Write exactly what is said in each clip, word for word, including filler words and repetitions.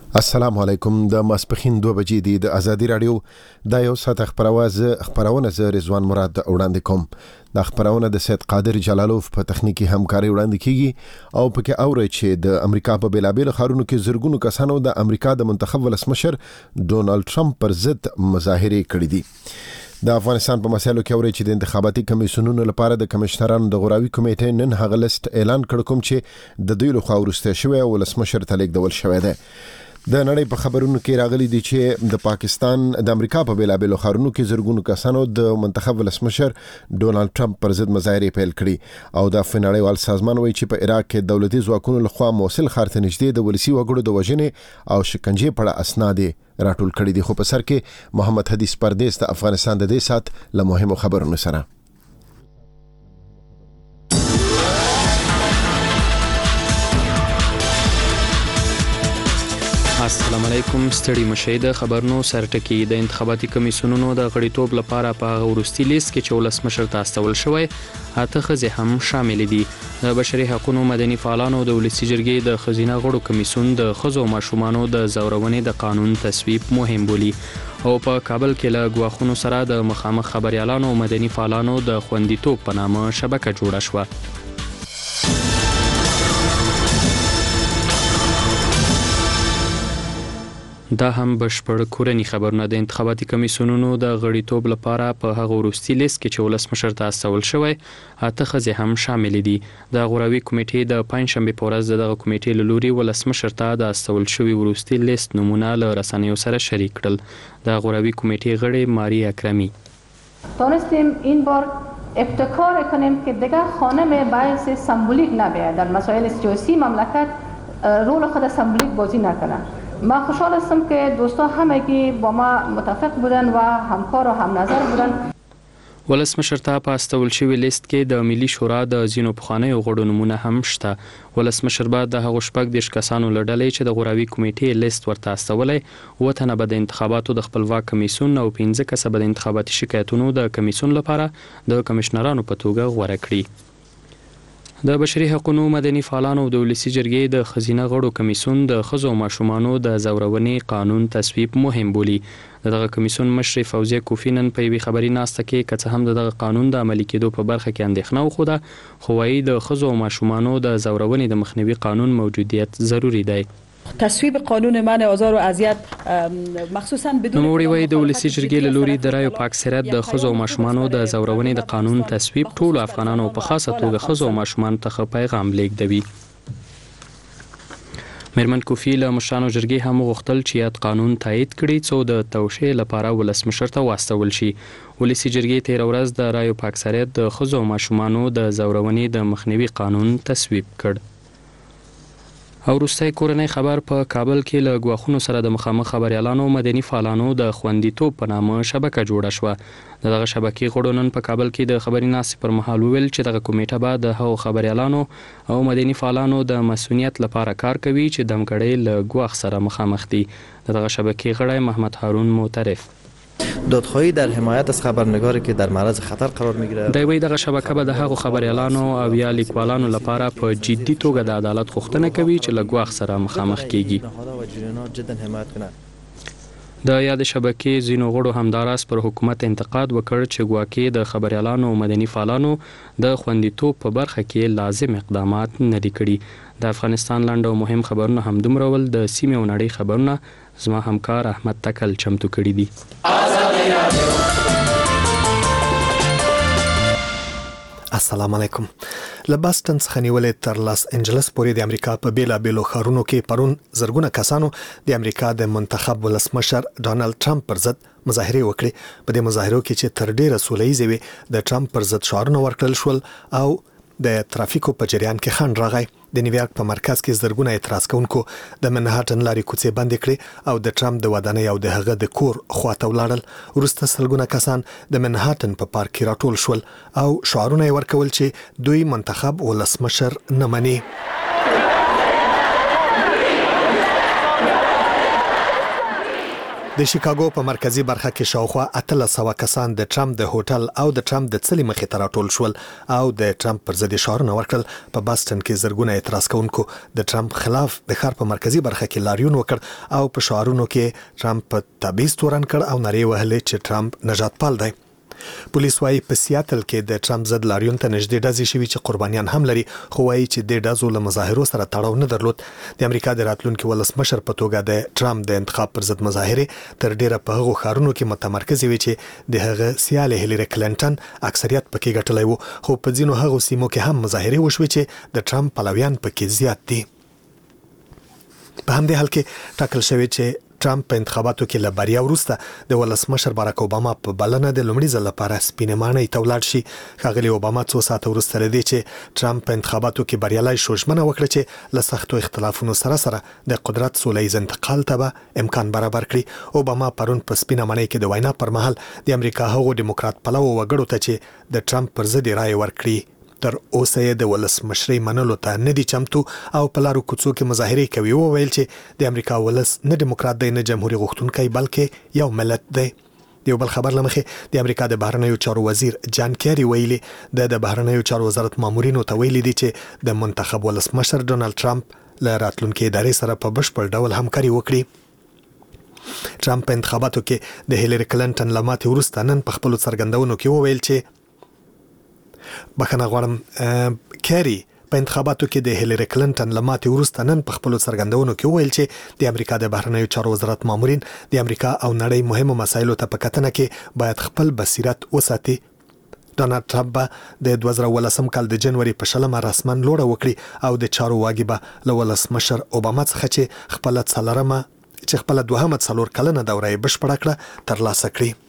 السلام علیکم. د ماسپخین دوه بجې دی د ازادي رادیو د یو ساعت خبرواز خبرونه ز رضوان مراد وړاندې کوم. د خبرونه د سید قادر جلالوف په تخنیکی همکاري وړاندې کیږي او پکې اوري چې د امریکا په بیلابل خارونو کې زرګونو کسانو د امریکا د منتخب ولسمشر ډونالد ټرمپ پر ضد مظاهره کړې دي. د افغانستان په مسایلو کې اوري چې د انتخاباتي کمیسیونونو لپاره د کمشنرانو د غوراوي کمیټې نن هغه لیست اعلان کړ کوم چې د دوی لخوا ورسته شوی ولسمشر ته لیږدول شوی دی. د نړۍ په خبرونو کې راغلي دي چې د پاکستان د امریکا په بیلابل خارونو کې زرګونو کسانو د منتخب ولسمشر ډونالد ټرمپ پر ضد مظاهره پیل کړي او د نړیوال سازمان وایي چې په عراق کې دولتي ځواکونو لخوا موصل ښار ته نږدې د ولسی وګړو د وژنې او شکنجې په اړه اسناد راټول کړي دي. خو په سر کې محمد حدیث پردیس د افغانستان د دې سات له مهمو خبرونو سره. السلام علیکم. ستړي مشه د خبرونو سرټکی. د انتخاباتي کمیسیونونو د غړیتوب لپاره په ورستي لیست کې چې ولسمشر ته استول شوی اته ښځې هم شامل دي. د بشري حقوقو مدني فعالانو د ولسی جرګې د خزینه غړو کمیسیون د ښځو او ماشومانو د زورونې د قانون تصویب مهم بولي او په کابل کې له غواخونو سره د مخامخ خبريالانو او مدني فعالانو د خوندیتوب په نامه شبکه جوړه شوه. دا هم بشپړ کورنی خبرونه. د انتخاباتي کمیسیونونو د غړیتوب لپاره په هغه ورستي لیست کې چې ولسمشر ته استول شوی اته ښځې هم شامل دي. د غوراوي کمیټې د پنځشنبه په ورځ دغه کمیټې له لوري ولسمشر ته د استول شوی ورستي لیست نمونه له رسنیو سره شریک کړل. د غوراوي کمیټې غړي ماری اکرمی تونستیم این بار ابتکار کنیم که دیگر خانم باعث سمبولیک نباید در مسائل سیاسی مملکت رول خود سمبولیک بازی نکنند. ما خوشحال هستم که دوستان همگی با ما متفق بودن و همکار و هم نظر بودن. ولسمشر ته په استول شوی لیست کې د ملي شورا د ځینو پخوانیو غړو نمونه هم شته. ولسمشر به د هغو شپږ دیرش کسانو له ډلې چې د غوراوي کمیټې لیست ورته استولی اووه تنه به د انتخاباتو د خپلواک کمیسیون او پنځه کسه به د انتخاباتي شکایتونو د کمیسیون لپاره د کمشنرانو په توګه غوره کړي. د بشري حقوقو مدني فعالانو د ولسی جرګې د خزینه غړو کمیسیون د ښځو او ماشومانو د زورونې قانون تصویب مهم بولي. دغه کمیسیون مشر فوزیه کوفی نن په یوې خبري ناسته کې که څه هم دغه قانون د عملي کېدو په برخه کې اندېښنه وښوده خو وايي د ښځو او ماشومانو د زورونې د مخنیوي قانون موجودیت ضروری دی. تصویب قانون منع آزار و اذیت مخصوصا بدون نوموړي وایي د ولسی جرګې له لوري د رایو په اکثریت د ښځو او ماشومانو د زورونې د قانون تصویب ټولو افغانانو په خاصه توګه ښځو او ماشومانو ته پیغام لیږدوي. میرمن کوفی له مشرانو جرګې هم غوښتل چې یاد قانون تایید کړي څو د توشیح لپاره ولسمشر ته واستول شي. ولسی جرګې تیر ورځ د رایو په اکثریت د ښځو او ماشومانو د زورونې د مخنیوي قانون تصویب کړ. او وروستی کورنی خبر په کابل کې له غواخونو سره د مخامخ خبريالانو مدني فعالانو د خوندیتوب په نامه شبکه جوړه شوه. دغه شبکې غړو نن په کابل کې د خبري ناسې پر مهال ویل چې دغه کمیټه به د هغو خبريالانو او مدني فعالانو د مسؤلیت لپاره کار کوي چې دمګړۍ له غواخ سره مخامخ دي. دغه شبکې غړی محمد هارون معترف دادخواهی در حمایت از خبرنگاری که در معرض خطر قرار میگیره. دوی دغه شبکه به د هغو خبريالانو او یا لیکوالانو لپاره په جدي توګه د عدالت غوښتنه کوي چې له غواخ سره مخامخ کیږي. د یاد شبکې ځینو غړو همداراز پر حکومت انتقاد وکړ چې ګواکې د خبريالانو او مدني فعالانو د خوندیتوب په برخه کې لازم اقدامات نه دي کړي. د افغانستان لاندو مهم خبرونه هم دومره ول. د سیمې او نړۍ خبرونه زما همکار احمد تکل چمتو کړي دي. السلام علیکم. له باستن څخه نیولې تر لاس انجلس پورې د امریکا په بیلابېلو ښارونو کې پرون زرګونه کسانو د امریکا د منتخب ولسمشر ډونالد ټرمپ پر ضد مظاهره وکړې. په دې مظاهرو کې چې تر ډیره سوله‌ییزې وي د ټرمپ پر ضد شعارونه ورکړل شول او د ترافیکو په جریان کې خنډ راغی. د نیویارک په مرکز کې زرګونه اعتراض کوونکو د منهټن لارې کوڅې بندې کړې او د ټرمپ د ودانۍ او د هغه د کور خواته ولاړل. وروسته سلګونه کسان د منهټن په پارک کې راټول شول او شعارونه یې ورکول چې دوی منتخب ولسمشر نه مني. د شیکاګو په مرکزی برخه کې شاوخوا اتلس سوه کسان د ټرمپ د هوټل او د ټرمپ د څلي مخې ته راټول شول او د ټرمپ پر ضد اشارونه ورکړل. په باستن کې زرګونه اعتراض کوونکو د ټرمپ خلاف د ښار په مرکزی برخه کې لاریون وکړ او په شعارونو کې ټرمپ په تبعیض تورن کړ او نارې وهلې چې ټرمپ نجات پال دی. پولیس وايي په سیاتل کې د ټرمپ ضد لاریون ته نږدې ډزې شوي چې قربانیان هم لري، خو وايي چې د ډزو له مظاهرو سره تړاو نه درلود. د امریکا د راتلونکي ولسمشر په توګه د ټرمپ د انتخاب پر ضد مظاهره تر ډیره په هغو ښارونو کې متمرکز وي چې د هغه سیاله هیلری کلینټن اکثریت پکې ګټلی وو، خو په ځینو هغو سیمو کې هم مظاهرې وشوي چې د ټرمپ پلویان پکې زیات دي. په همدې حال کې ټاکل شوی چې ټرمپ په انتخاباتو کې له بریا وروسته د ولسمشر باراک اوباما په بلنه د لومړي ځل لپاره سپینې ماڼۍ ته ولاړ شي. ښاغلي اوباما څو ساعته وروسته لدې چې ټرمپ په انتخاباتو کې بریالی شو ژمنه وکړه چې له سختو اختلافونو سره سره د قدرت سوله ییز انتقال ته به امکان برابر کړي. اوباما پرون په سپینه ماڼۍ کې د وینا پر مهال د امریکا هغو ډیموکرات پلوو وګړو ته چې د ټرمپ پر ضد رایه ورکړي تر اوسه یې د ولسمشرۍ منلو ته نه دي چمتو او په لارو کوڅو کې مظاهرې کوي. وویل چې د امریکا ولس نه ډیموکرات دی نه جمهوریت غوښتونکی بلکې یو ملت دی. د یو بل خبر لمخې د امریکا د بهرنیو چارو وزیر جان کیری ویلي د د بهرنیو چارو وزارت مامورینو ته ویلي دي چې د منتخب ولسمشر ډونالد ټرمپ له راتلونکي ادارې سره په بشپړ ډول همکاري وکړي. ټرمپ په انتخاباتو کې د هیلری کلینټن له ماتې وروسته نن په خپلو څرګندونو کې وویل چې بخنه غواړم کیری په انتخاباتو کې د هیلری کلینټن له ماتې وروسته نن په خپلو څرګندونو کې وویل چې د امریکا د بهرنیو چارو وزارت مامورین د امریکا او نړۍ مهمو مسایلو ته په کتنه کې باید خپل بصیرت وساتي. ډونالد ټرمپ به د دوه زره ولسم کال د جنوري په شلمه رسما لوړه وکړي او د چارو واګي به له ولسمشر اوباما څخه چې خپل څلورمه چې خپل دوهمه څلور کلنه دوره یې بشپړه کړه ترلاسه کړي.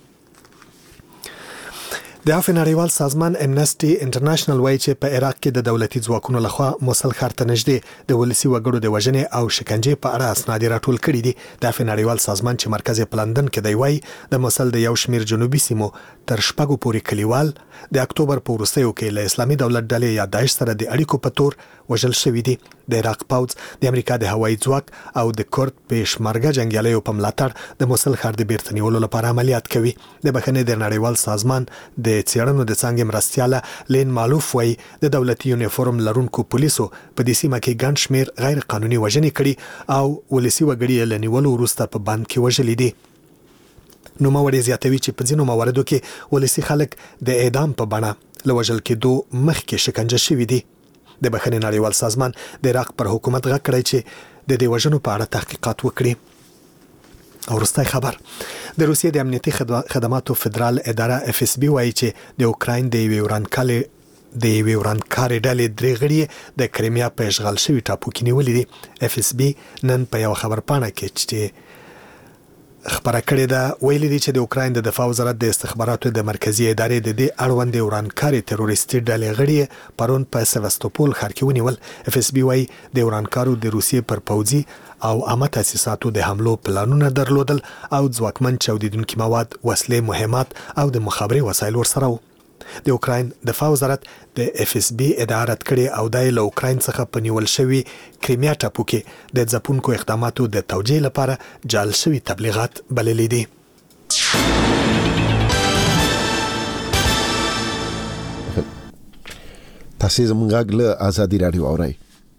د عفو نړیوال سازمان امنسټي انټرنیشنل وایي چې په عراق کې د دولتي ځواکونو لخوا موصل ښار ته نږدې د ولسي وګړو د وژنې او شکنجې په اړه اسناد راټول کړي دي. د عفو نړیوال سازمان چې مرکز یې په لندن کې دی وایي د موصل د یو شمیر جنوبي سیمو تر شپږو پورې کلیوال د اکتوبر په وروستیو کې له اسلامي دولت ډلې یا داعش سره د اړیکو په تور وژل شوي دي. د عراق پوځ د امریکا د هوایي ځواک او د کورد پېشمرګه جنګیالیو په ملاتړ د موصل ښار د بیرته نیولو لپاره عملیات کوي. د بخښنې د نړیوال سازمان د څېړنو د څانګې مرستیاله لین مالوف وایي د دولتي یونیفورم لرونکو پولیسو په دې سیمه کې ګڼ شمېر غیر قانوني وژنې کړي او ولسي وګړي له نیولو وروسته په بند کې وژلي دي. نوموړی زیاتوي چې په ځینو مواردو کې ولسي خلک د اعدام په بڼه له وژل کېدو مخکې شکنجه شوي دي. د بخښنې نړیوال سازمان د عراق پر حکومت غږ کړی چې د دې وژنو په اړه تحقیقات وکړي. او وروستی خبر د روسیې د امنیتي خدماتو فدرال اداره اف اس بي وایي چې د اوکراین د یوې ورانکارې د یوې ورانکارې ډلې درې غړي د کریمیا په اشغال شوي ټاپو کې نیولي دي. اف اس بي نن په یو خبرپاڼه کې چې خبره کړې ده ویلي دي چې د اوکراین د دفاع وزارت د استخباراتو د مرکزی ادارې د دې اړوند ورانکارې تروریستي ډلې غړي پرون په سیواستوپول ښار کې ونیول. اف اس بي وايي د ورانکارو د روسیې پر پوځي او عامه تاسیساتو د حملو پلانونه درلودل او ځواکمن چاودیدونکي مواد، وسلې، مهمات او د مخابرې وسایل ورسره وو. د اوکراین دفاع وزارت د اف اس بي ادارت کړي او د اوکراین څخه په نیول شوی کریمیا ټاپو کې د ځپونکو اقداماتو د توجیه لپاره جال شوی تبلیغات بللي دي. تاسو زموږ له ازادي رادیو اورئ.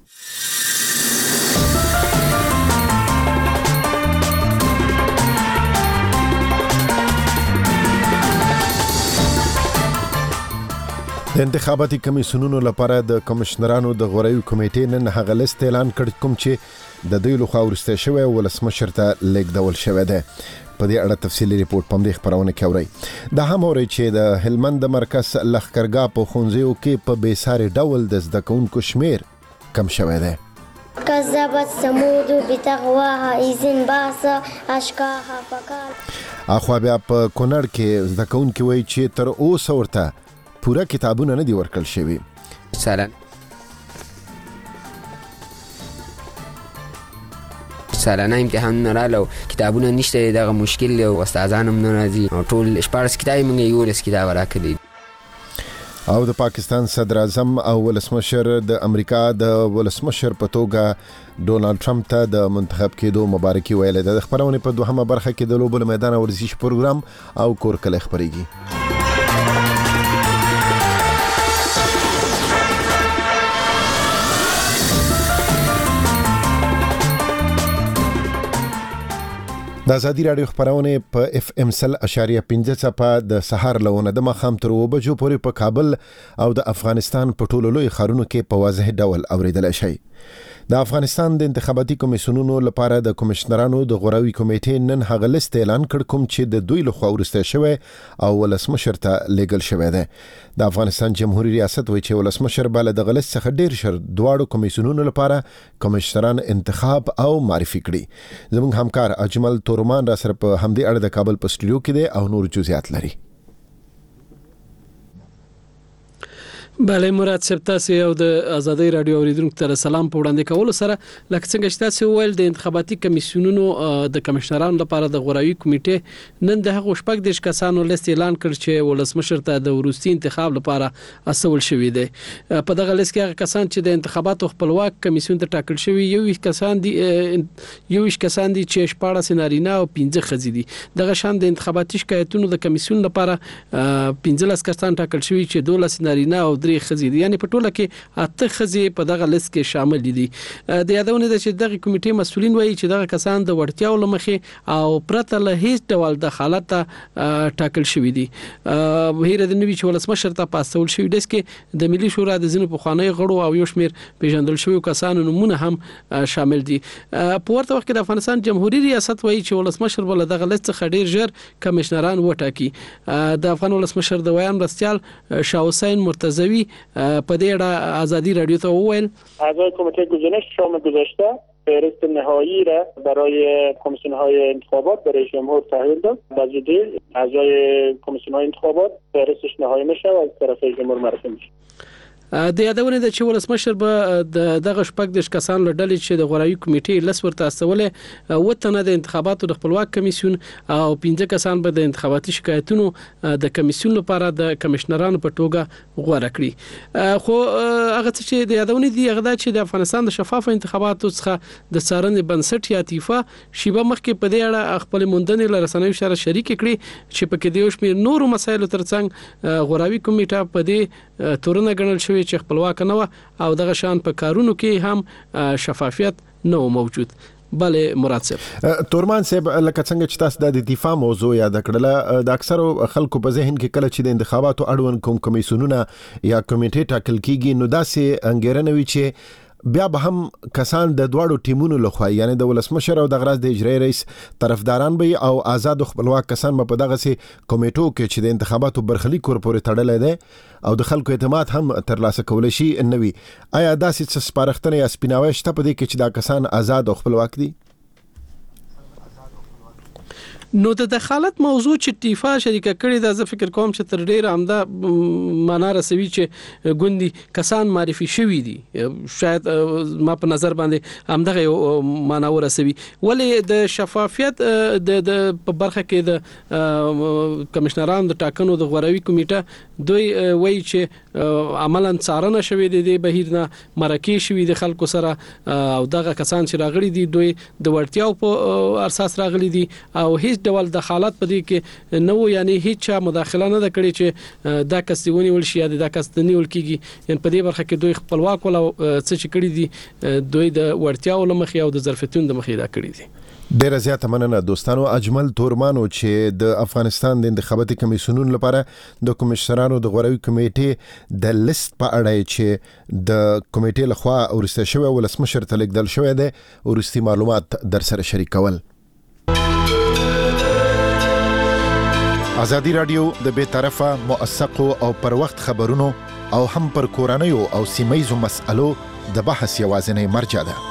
د انتخاباتي کمیسیونونو لپاره د کمشنرانو د غوړیو کمیټې نن هغه لیست اعلان کړ کوم چې د دوی لخوا ورسته شوی ولسمشر ته لیږدول شوی دی. په دې اړه تفصیلي ریپورت په دې خبرونه کې اورئ. دا هم اورئ چې د هلمند مرکز لښکرګاه په ښوونځیو کې په بېساري ډول د زده کوونکو شمیر کم شوی دی. كذبت ثمود بتقواها إذ انبعث أشقاها فقال اخوا بیا په کونړ کې زده کوونکي وایي چې تر اوسه ورته پورا کتابونه نه دي ورکړل شوي. مثلا سالانه امتحانونه رااله کتابونه نشته، دغه مشکل او استادان هم نه راځي. ټول شپاړس کتاب موږ یو لس کتاب راکړي. او د پاکستان صدر اعظم او ولسمشر د امریکا د ولسمشر په توګه ډونالد ټرمپ ته د منتخب کېدو مبارکي ویلې ده. د خبرونه په دوهمه برخه کې د لوبو میدان ورزش پروګرام او کور کله خبريږي. د ازادي رادیو خبرونه په اف ام سل اشاریه پنځه صفه د سحر لونه د مخام تر و بجو پورې په کابل او د افغانستان په ټولو لوی ښارونو کې په واضح ډول اوریدل شي. د افغانستان د انتخاباتي کمیسیونونو لپاره د کمشنرانو د غوراوي کمیټې نن هغه لیست اعلان کړ کوم چې د دوی لخوا ورسته شوی او ولسمشر ته لیږل شوی دی. د افغانستان جمهوریت ریاست وایي چې ولسمشر بل د غلط څخه ډیر شر دواړو کمیسیونونو لپاره کمشنران انتخاب او معرفي کړي. زموږ همکار اجمل تورمان را سره په همدې اړه د کابل په سټوډیو کې دی او نور جزئیات لري. بله مراد صاحب تاسو یو د ازادي رادیو اوریدونکو ته سلام په وړاندې کول سره لکه څنګه چې تاسو ویل د انتخاباتي کمیسیونونو د کمشنرانو لپاره د غوراوي کمیټې نن د هغو شپږ دیش کسانو لیست اعلان کړ چې ولسمشر ته د وروستي انتخاب لپاره اسول شوی دی. په دغه لیست کې هغه کسان چې د انتخاباتو خپلواک کمیسیون ته ټاکل شوی یو کسان دي یو کسان دي چې شپږ سنارینا او پنځه خزي دي. دغه شان د انتخاباتي شکایتونو د کمیسیون لپاره پنځه کسان ټاکل شوی چې دوه سنارینا او درې خزي دي، یعنی په ټوله کې اته خزي په دغه لیست کې شامل دي. د یادونه ده چې دغه کمیټې مسؤلین وایي چې دغه کسان د وړتیاو لمخې او پرته له هیڅ ډول د حالت ټاکل شوی دي. هیره د نوي چې ولسمشر ته پاسول شوی د کې د ملي شورا د ځینو پخوانی غړو او یو شمیر پیژندل شوی کسانو نمونه هم شامل دي. په ورته وخت کې د افغانستان جمهوریت ریاست وایي چې ولسمشر بل دغه لیست څخه ډیر ژر کمشنران وټاکي. د افغان ولسمشر د ویان رستيال شاه حسین مرتضوی په دې اړه ازادي رادیو ته وویل اعضای کمیته گزینش شام گذاشته فهرست نهایی را برای کمیسیون های انتخابات برای جمهور تحویل داد. بزودی اعضای کمیسیون های انتخابات فهرستش نهایی میشه و از طرف جمهور معرفی میشه. د یادونه ده چې ولسمشر به د دغه شپږ د کسان لړل چې د غوراوي کمیټې لس ورته استولې وته د انتخاباتو د خپلواک کمیسیون او پنځه کسان به د انتخاباتي شکایتونو د کمیسیون لپاره د کمشنرانو په توګه غوړه کړي. خو هغه چې د یادونه دي هغه د چې د افغانستان د شفاف انتخاباتو څخه د څارنې بنسټ یا تیفا شیبه مخکې په دې اړه خپل موندنې له رسنیو سره شریک کړي چې په کې د یو شمېر نورو مسایلو ترڅنګ غوراوي کمیټه په دې تورنه ګڼل شوی چې خپلواک نه و او دغه شان په کارونو کې هم شفافیت نه موجود. بله مراد صاحب تورمان صاحب لکه څنګه چې تاسو د دفاع موضوع یاد کړله د اکثرو خلکو په ذهن کې کله چې د انتخاباتو اړوند کوم کمیسیونونه یا کمیټې ټاکل کیږي نو داسې انګیرنه وي چې بیا به هم کسان د دواړو ټیمونو لخوا یعنی د ولسمشر او د غراز د اجرایي رئیس طرفداران به او آزاد خپلواک کسان په دغه سي کمیټو کې چې د انتخاباتو برخلیک ورپورې تړلې ده او د خلکو اعتماد هم ترلاسه کول شي نوي. آیا داسې څه سپارښتنه یا سپیناوي شته په دې کې چې دا کسان آزاد او خپلواک دي؟ نو د دخالت موضوع چې تیفا شریکه کړی دا زه فکر کوم چې تر ډیره همدا معنا رسوي چې ګوندی کسان معرفي شوی دي. شاید ما په نظر باندې همدغه یو معنا ورسوي. ولې د شفافیت د په برخه کې د کمشنرانو د ټاکنو د غوراوي کمیټه دوی وایي چې عملاً څارنه شوې ده د بهیر نه مرکه شوې د خلکو سره او دغه کسان چې راغلي دي دوی د ورتیاو په اساس راغلي دي او هیڅ ډول د حالت په دې کې نو یعنی هیڅ مداخله نه کړي چې دا کس دی ونیول شي یا دا کس نیول کیږي. یعنی په دې برخه کې دوی خپلواک ولا څه چې کړي دي دوی د ورتیاو لمخې او د ظرفتون د مخې دا کړي دي. ډیره زیاته مننه دوستانو. اجمل تورمانو چې د افغانستان د انتخاباتي کمیسیونونو لپاره د کمشنرانو د غوراوي کمیټې د لیست په اړه چې د کمیټې لخوا ورسته شوی ولسمشر ته لیږل شوی دی ورستي معلومات در سره شریکول. ازادي رادیو د بے طرفه موثقو او پر وخت خبرونو او هم پر کورنیو او سیمایزو مسألو د بحث یوازینی مرجع ده.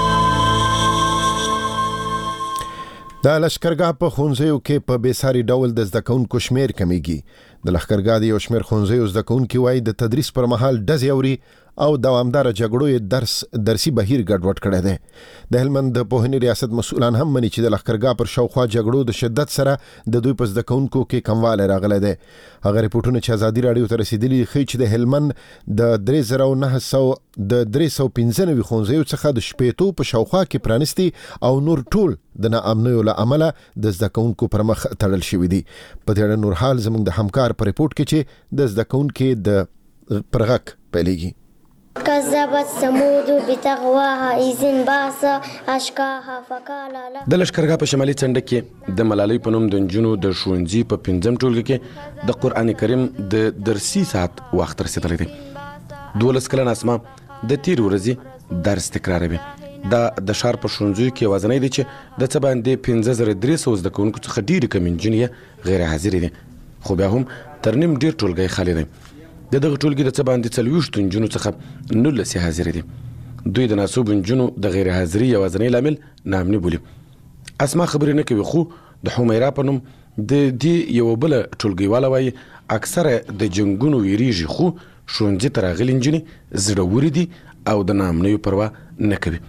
د لشکرګاه په خونځیو کې په بیساري ډول د زده کوونکو شمیر کمیږي. د لشکرګاه د یو شمیر خونځیو زده کوونکي وایي د تدریس پر مهال ډزې اوري او دوامدار جګړو درس درسي بهیر ګډوډ کړی دی. د هلمند د پوهنې ریاست مسؤلان هم مني چې د لښکرګاه پر شاوخوا جګړو د شدت سره د دوی په زده کوونکو کې کموالی راغلی دی. هغه ریپورټونه چې ازادي راډیو ته رسیدلي ښیي چې د هلمند د درې زره نهه سوه د درې سوه پنځه نوي ښوونځیو څخه د شپېتو په شاوخوا کې پرانستي او نور ټول د ناامنیو له امله د زده کوونکو پر مخ تړل شوي دي. په دې اړه نور حال زموږ د همکار په ریپورټ کې چې د زده کوونکو د پرغک پیلېږي. كذبت ثمود بتغواها إذ انبعث أشقاها فقال لها. د لښکرګاه په شمالي څنډه کې د ملالۍ په نوم د نجونو د ښوونځي په پنځم ټولګي کې د قرآن کریم د درسي ساعت وخت رسیدلی دی. دولس کلن اسما د تیر ورځې درس تکراروي. دا د ښار په ښوونځیو کې یوازینی دی چې د څه باندې پنځه زره درې سوه زده کوونکو څخه ډېرې کمې نجونې غیر حاضرې دي، خو بیا هم تر نیم ډېر ټولګی خالي دی. د دغه ټولګي د څه باندې څلوېښتو نجونو څخه نولس یې حاضرې دي. دوی د ناسوبو نجونو د غیر حاضري یوازینی لامل ناامني بولي. اسما خبرې نه کوي، خو د حمیرا په نوم د دې یوه بله ټولګیواله وایي اکثره د جنګونو ویریږي، خو ښوونځي ته راغلي نجونې زړورې دي او د ناامنیو پروا نه کوي.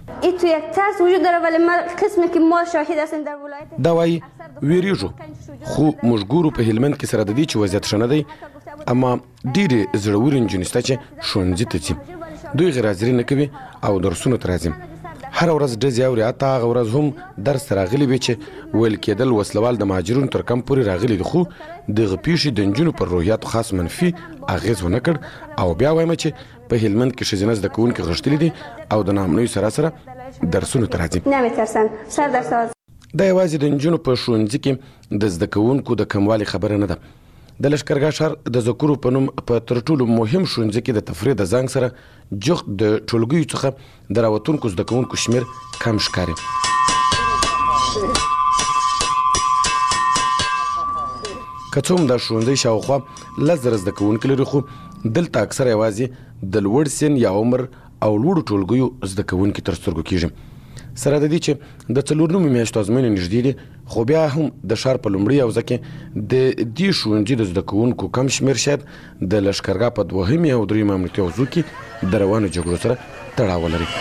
دا وایي ویریږو، خو موږ ګورو په هلمند کې سره د دې چې وضعیت ښه نه دی، اما ډېرې زړورې نجونې شته چې ښوونځي ته ځي. دوی غیر حاضري نه کوي او درسونو ته راځي. هره ورځ ډزې اوري، حتی هغه ورځ هم درس ته راغلي وي چې ویل کېدل وسلوال د مهاجرونو تر کمپ پورې راغلي دي، خو دغه پیښې د نجونو پر روحیاتو خاص منفي اغېز ونه کړ. او بیا وایم چې په هلمند کې ښځینه زده کوونکي غښتلي دي او د ناامنیو سره سره درسونو ته راځي. دا یوازې د نجونو په ښوونځي کې د زده کوونکو د کموالي خبره نه ده. د لښکرګاه ښار د ذکرو په نوم په تر ټولو مهم ښوونځي کې د تفریح د زنګ سره جغد د ټولګیو څخه د راوتونکو زده کوونکو شمېر کم ښکاري. که څه هم دا ښوونځی شاوخوا لس زره زده کوونکي لري، خو دلته اکثره یوازې د لوړ سن یا عمر او لوړو ټولګیو زده کوونکي تر سترګو کېږي. سره د دې چې د څلور نیمو میاشتو ازموینې نږدې دي، خو بیا هم د ښار په لومړي حوزه کې د دې ښوونځي د زده کوونکو کم شمېر شاید د لښکرګاه په دوهمې او درېیمې امنیتي حوزو کې د روانو جګړو سره تړاو لري.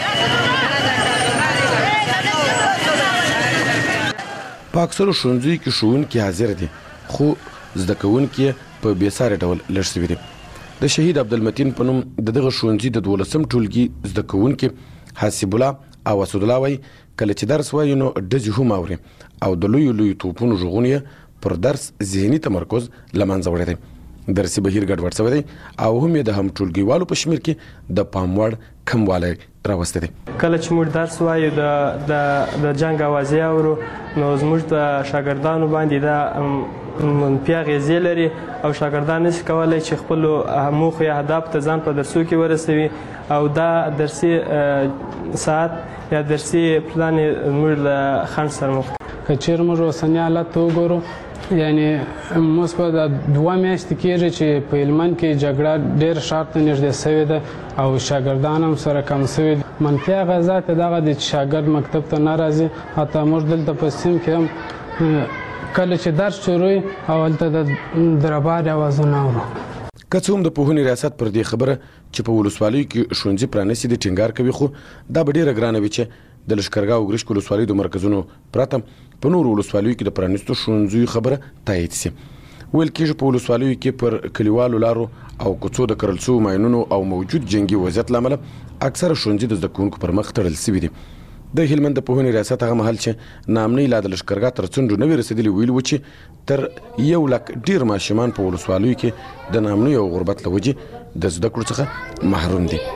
په اکثرو ښوونځیو کې ښوونکي حاضر دي، خو زده کوونکي په بېساري ډول لږ شوي دي. د شهید عبدالمتین په نوم د دغه ښوونځي د دولسم ټولګي زده کوونکي حسیب الله او اسد الله وایي کله چې درس وایي نو ډزې هم اوري او د لویو لویو توپونو غږونه یې پر درس ذهني تمرکز له منځه وړی دی. درسي بهیر ګډوډ شوی دی او هم یې د هم ټولګیوالو په شمېر کې د پام وړ کموالی راوستی دی. کله چې موږ درس وایو د د جنګ اوازې اورو نو زموږ د شاګردانو باندې دا منفي اغېزې لري او شاګردان نشي کولی چې خپلو موخو یا اهدافو ته ځان په درسو کې ورسوي او دا درسي ساعت یا درسي پلان یې زموږ له خنډ سره مخ. که چېرې موږ اوسني حالت ته وګورو، یعنی موږ په دوه میاشتې کېږي چې په هلمند کې جګړه ډېر ښار ته نږدې سوې ده او شاګردان هم سره کم سوي دي. منفي اغېزات یې دغه دي چې شاګرد مکتب ته نه راځي. حتی موږ دلته په سیم کې هم کله چې درس شروع او هلته د دربار اوازونه اورو. که څه هم د پوهنې ریاست پر دې خبره چې په ولسوالیو کې ښوونځي پرانیستي دي ټینګار کوي، خو دا به ډېره ګرانه وي چې د لښکرګاه او ګرشک ولسوالیو د مرکزونو پرته په نورو ولسوالیو کې د پرانیستو ښوونځیو خبره تایید شي. ویل کېږي په ولسوالیو کې پر کلیوالو لارو او کوڅو د کرل شوو ماینونو او موجود جنګي وضعیت له امله اکثره ښوونځي د زده کوونکو پر مخ تړل شوي دي. د هلمند د پوهنې ریاست هغه مهال چې ناامنۍ لا د لښکرګاه تر څنډو نه وي رسېدلي ویلي وو چې تر یو لک ډېر ماشومان په ولسوالیو کې د ناامنۍ او غربت له وجې د زده کړو څخه محروم دي.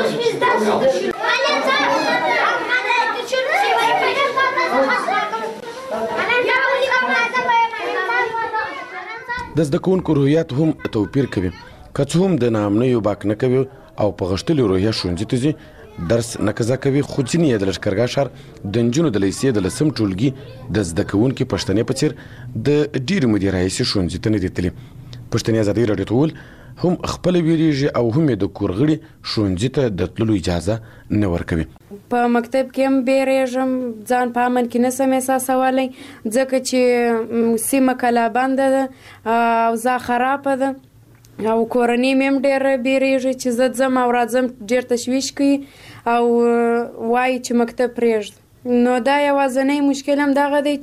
د زده کوونکو روحیات هم توپیر کوي. که څه هم د ناامنیو باک نه کوي او په غښتلې روحیه ښوونځي ته ځي، درس نقضه کوي، خو ځینې یې د لښکرګاه ښار د نجونو د لیسې د لسم ټولګي د زده کوونکي پښتنې په څېر د ډېرې مودې راهیسې ښوونځي ته نه دي تللي. پښتنې ازادۍ راډیو ته وویل هم خپله ویرېږي او هم یې د کور غړي ښوونځي ته د تللو اجازه نه ورکوي. په مکتب کې هم بیریږم، ځان په امن کې نسم احساسولی ځکه چې سیمه کلابنده ده او اوضاع خرابه ده او کورنۍ مې هم ډېره بیریږي چې زه ځم او راځم، ډېر تشویش کوي او وایي چې مکتب پرېږده. نو دا یوازینی مشکل هم دغه دی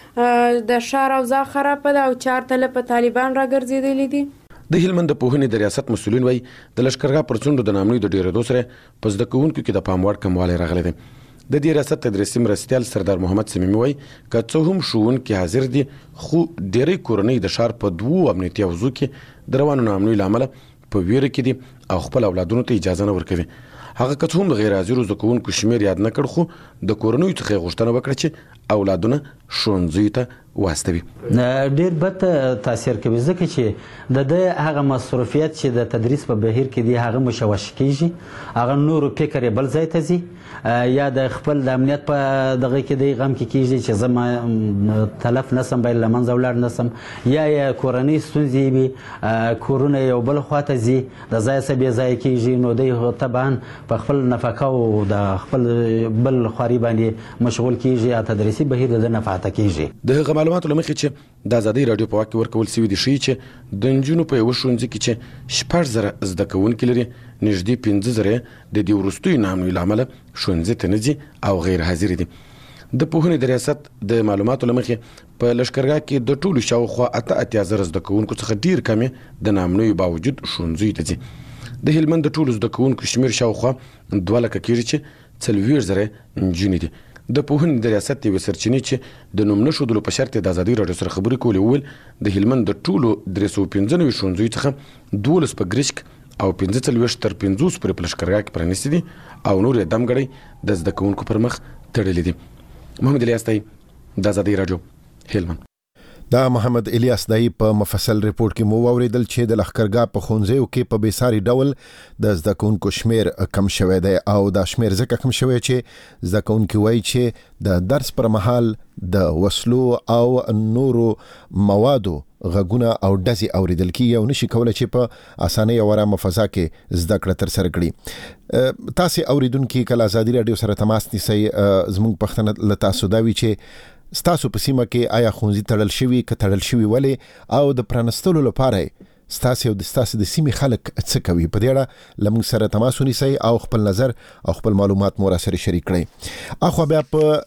چې د ښار اوضاع خرابه ده او چارتله په طالبان راګرځېدلي دي. د هلمند د پوهنې د ریاست مسؤلین وایي د لښکرګاه پر څنډو د نامنیو د ډېرېدو سره په زده کوونکو کې د پام وړ کموالی راغلی دی. د دې ریاست تدریسي مرستیال سردار محمد سمیمي وایي که څه هم ښوونکي حاضر دي خو ډېری کورنۍ د ښار په دوو امنیتي حوزو کې د روانو نامنیو له امله په ویره کې دي او خپل اولادونو ته اجازه نه ورکوي. هغه که څه هم د غیر حاضرو زده کوونکو شمېر یاد نه کړ خو د کورنیو څخه یې غوښتنه وکړه چې اولادونه ښوونځیو ته واستوي. ډېر بد تاثیر کوي ځکه چې د ده هغه مصروفیت چې د تدریس په بهیر کې دي هغه مشوش کیږي، هغه نورو فکر یې بل ځای ته ځي، یا د خپل د امنیت په دغه کې دی غم کې کیږي چې زه ما تلف نسم باید له منځه ولاړ نسم، یا یې کورنۍ ستونزې وي، کورونه یو بل خواته ځي، د ځای څه بې ځایه کیږي، نو دی طبعا په خپل نفقه او د خپل بل خواري باندې مشغول کیږي یا تدریسي بهیر د ده نه فاته کیږي. د هغه معلوماتو له مخې چې د ازادۍ راډیو په واک کې ورکول سوي دي ښیي چې د نجونو په یوه ښوونځي کې چې شپږ زره زده کوونکي لري نږدې پنځه زره د دې وروستیو نامنیو له امله ښوونځي ته نه ځي او غیر حاضر دي. د پوهنې د ریاست د معلوماتو له مخې په لښکرګاه کې د ټولو شاوخوا اته اتیا زره زده کوونکو څخه ډېر کم یې د نامنیو باوجود ښوونځیو ته ځي. د هلمند د ټولو زده کوونکو شمېر شاوخوا دوه لکه کېږي چې څلوېښت زره نجونې دي. د پوهنې د ریاست یوې سرچینې چې د نوم نه ښودلو په شرط د ازادۍ راډیو سره خبرې کولې وویل د هلمند د ټولو درې سوه پنځه نوي ښوونځیو څخه دولس په ګرشک او پنځه څلوېښت تر پنځوس پورې په لښکرګاه کې پرانیستي دي او نور یې دمګړی د زده کوونکو پر مخ تړلي دي. محمد الیاس دای، د ازادۍ راډیو، هلمند. دا محمد الیاس دای په مفصل ریپورت کې مو واوریدل چې د لښکرګاه په ښوونځیو کې په بېساري ډول د زده کوونکو شمیر کم شوی دی او دا شمیر ځکه کم شوی چې زده کوونکي وایي چې د درس پر مهال د وسلو او نورو موادو غږونه او ډزې اوریدل کیږي او نشي کولی چې په اسانۍ او ارامه فضا کې زده کړه ترسره کړي. تاسې اوریدونکي کله ازادي راډیو سره تماس نیسئ، زموږ پوښتنه له تاسو دا وي چې ستاسو په سیمه کې آیا ښوونځي تړل شوي، که تړل شوي ولې، او د پرانستلو لپاره ستاسو او د ستاسو د سیمې خلک څه کوي؟ په دې اړه له موږ سره تماس ونیسئ او خپل نظر او خپل معلومات مو راسره شریک کړئ. اخوا بیا په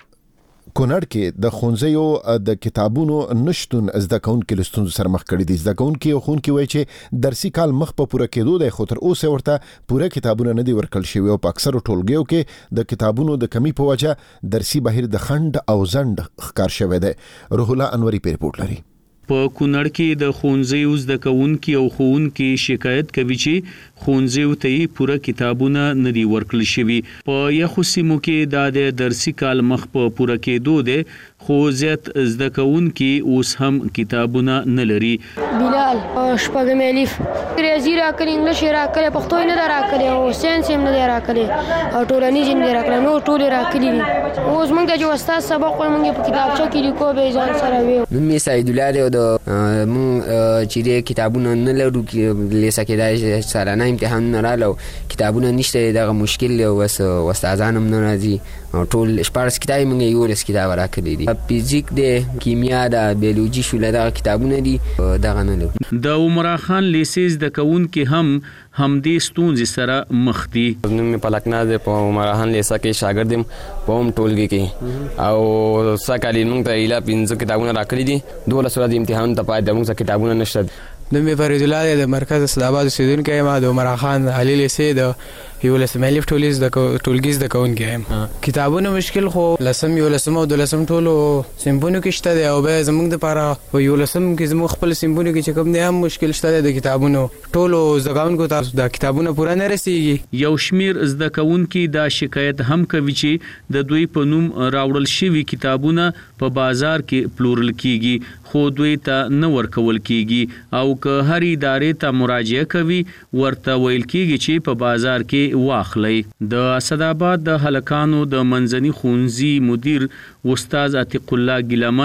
کونړ کې د ښوونځیو د کتابونو نشتون زده کوونکي له ستونزو سره مخ کړي دي. زده کوونکي او ښوونکي وایي چې درسي کال مخ په پوره کېدو دی خو تر اوسه ورته پوره کتابونه نه دي ورکړل شوي او په اکثرو ټولګیو کې د کتابونو د کمی په وجه درسي بهیر د خنډ او ځنډ ښکار شوی دی. روح الله انوري په ریپورت لري. په کونړ کې د ښوونځیو زده کوونکي او ښوونکي شکایت کوي چې ښوونځیو ته یې پوره کتابونه نه دي ورکړل شوي. په یخو سیمو کې دا د درسي کال مخ په پوره کېدو دی خو زیات زده کوونکي اوس هم کتابونه نه لري. بلال شپږم الف ریاضي راکړي، انګلیش راکړي، پښتو نه دا راکړي او ساينس هم نه راکړي او ټولنیز هم نه راکړي، نو ټول راکړي دي. اوس موږ ته چې استاد سبق وایي موږ په کتابچه کې لیکو به ځان سره وي. مې سعید الله د مون چې د کتابونو نه لرو لیسه کېدای سالانه امتحانونه رااله کتابونه نشته، دغه مشکل دی. اوس استادان هم نه راځي، ټول شپاړس کتاب موږ یولس کتاب راکړي دي. فزیک دی، کیمیا ده، بیولوژي شوله، دغه کتابونه دي دغه نه لرو. د عمرا خان لیسې زده کوونکي هم همدې ستونزې سره مخ دي. نوم مې پلک ناز دی، په عمرا خان لیسه کې شاګرد یم په هم ټولګي کې او سکالي موږ ته ایله پنځه کتابونه راکړي دي، دولس ورځې امتحان ته پاتې موږ څخه کتابونه نشته. نوم مې فرید الله دی، د مرکز اسداباد اوسیدونکی یم. د عمرا خان علي لیسې د یولسم الف ټولګي زده کوونکی یم. کتابونه مشکل خو لسم یولسم او دولسم ټولو سیمبونو کې شته دی او بیا زموږ دپاره په یولسم کې زموږ خپل سیمبونو کې چې کوم دی هم مشکل شته دی. د کتابونو ټولو زده کوونکو ته دا کتابونه پوره نه رسیږي. یو شمیر زده کوونکي دا شکایت هم کوي چې د دوی په نوم راوړل شوي کتابونه په بازار کې پلورل کیږي خو دوی ته نه ورکول کیږي او که هر ادارې ته مراجعه کوي ورته ویل کیږي چې په بازار کې واخلي. د اسداباد د هلکانو د منځني ښوونځي مدیر استاد عتیق الله ګیلمن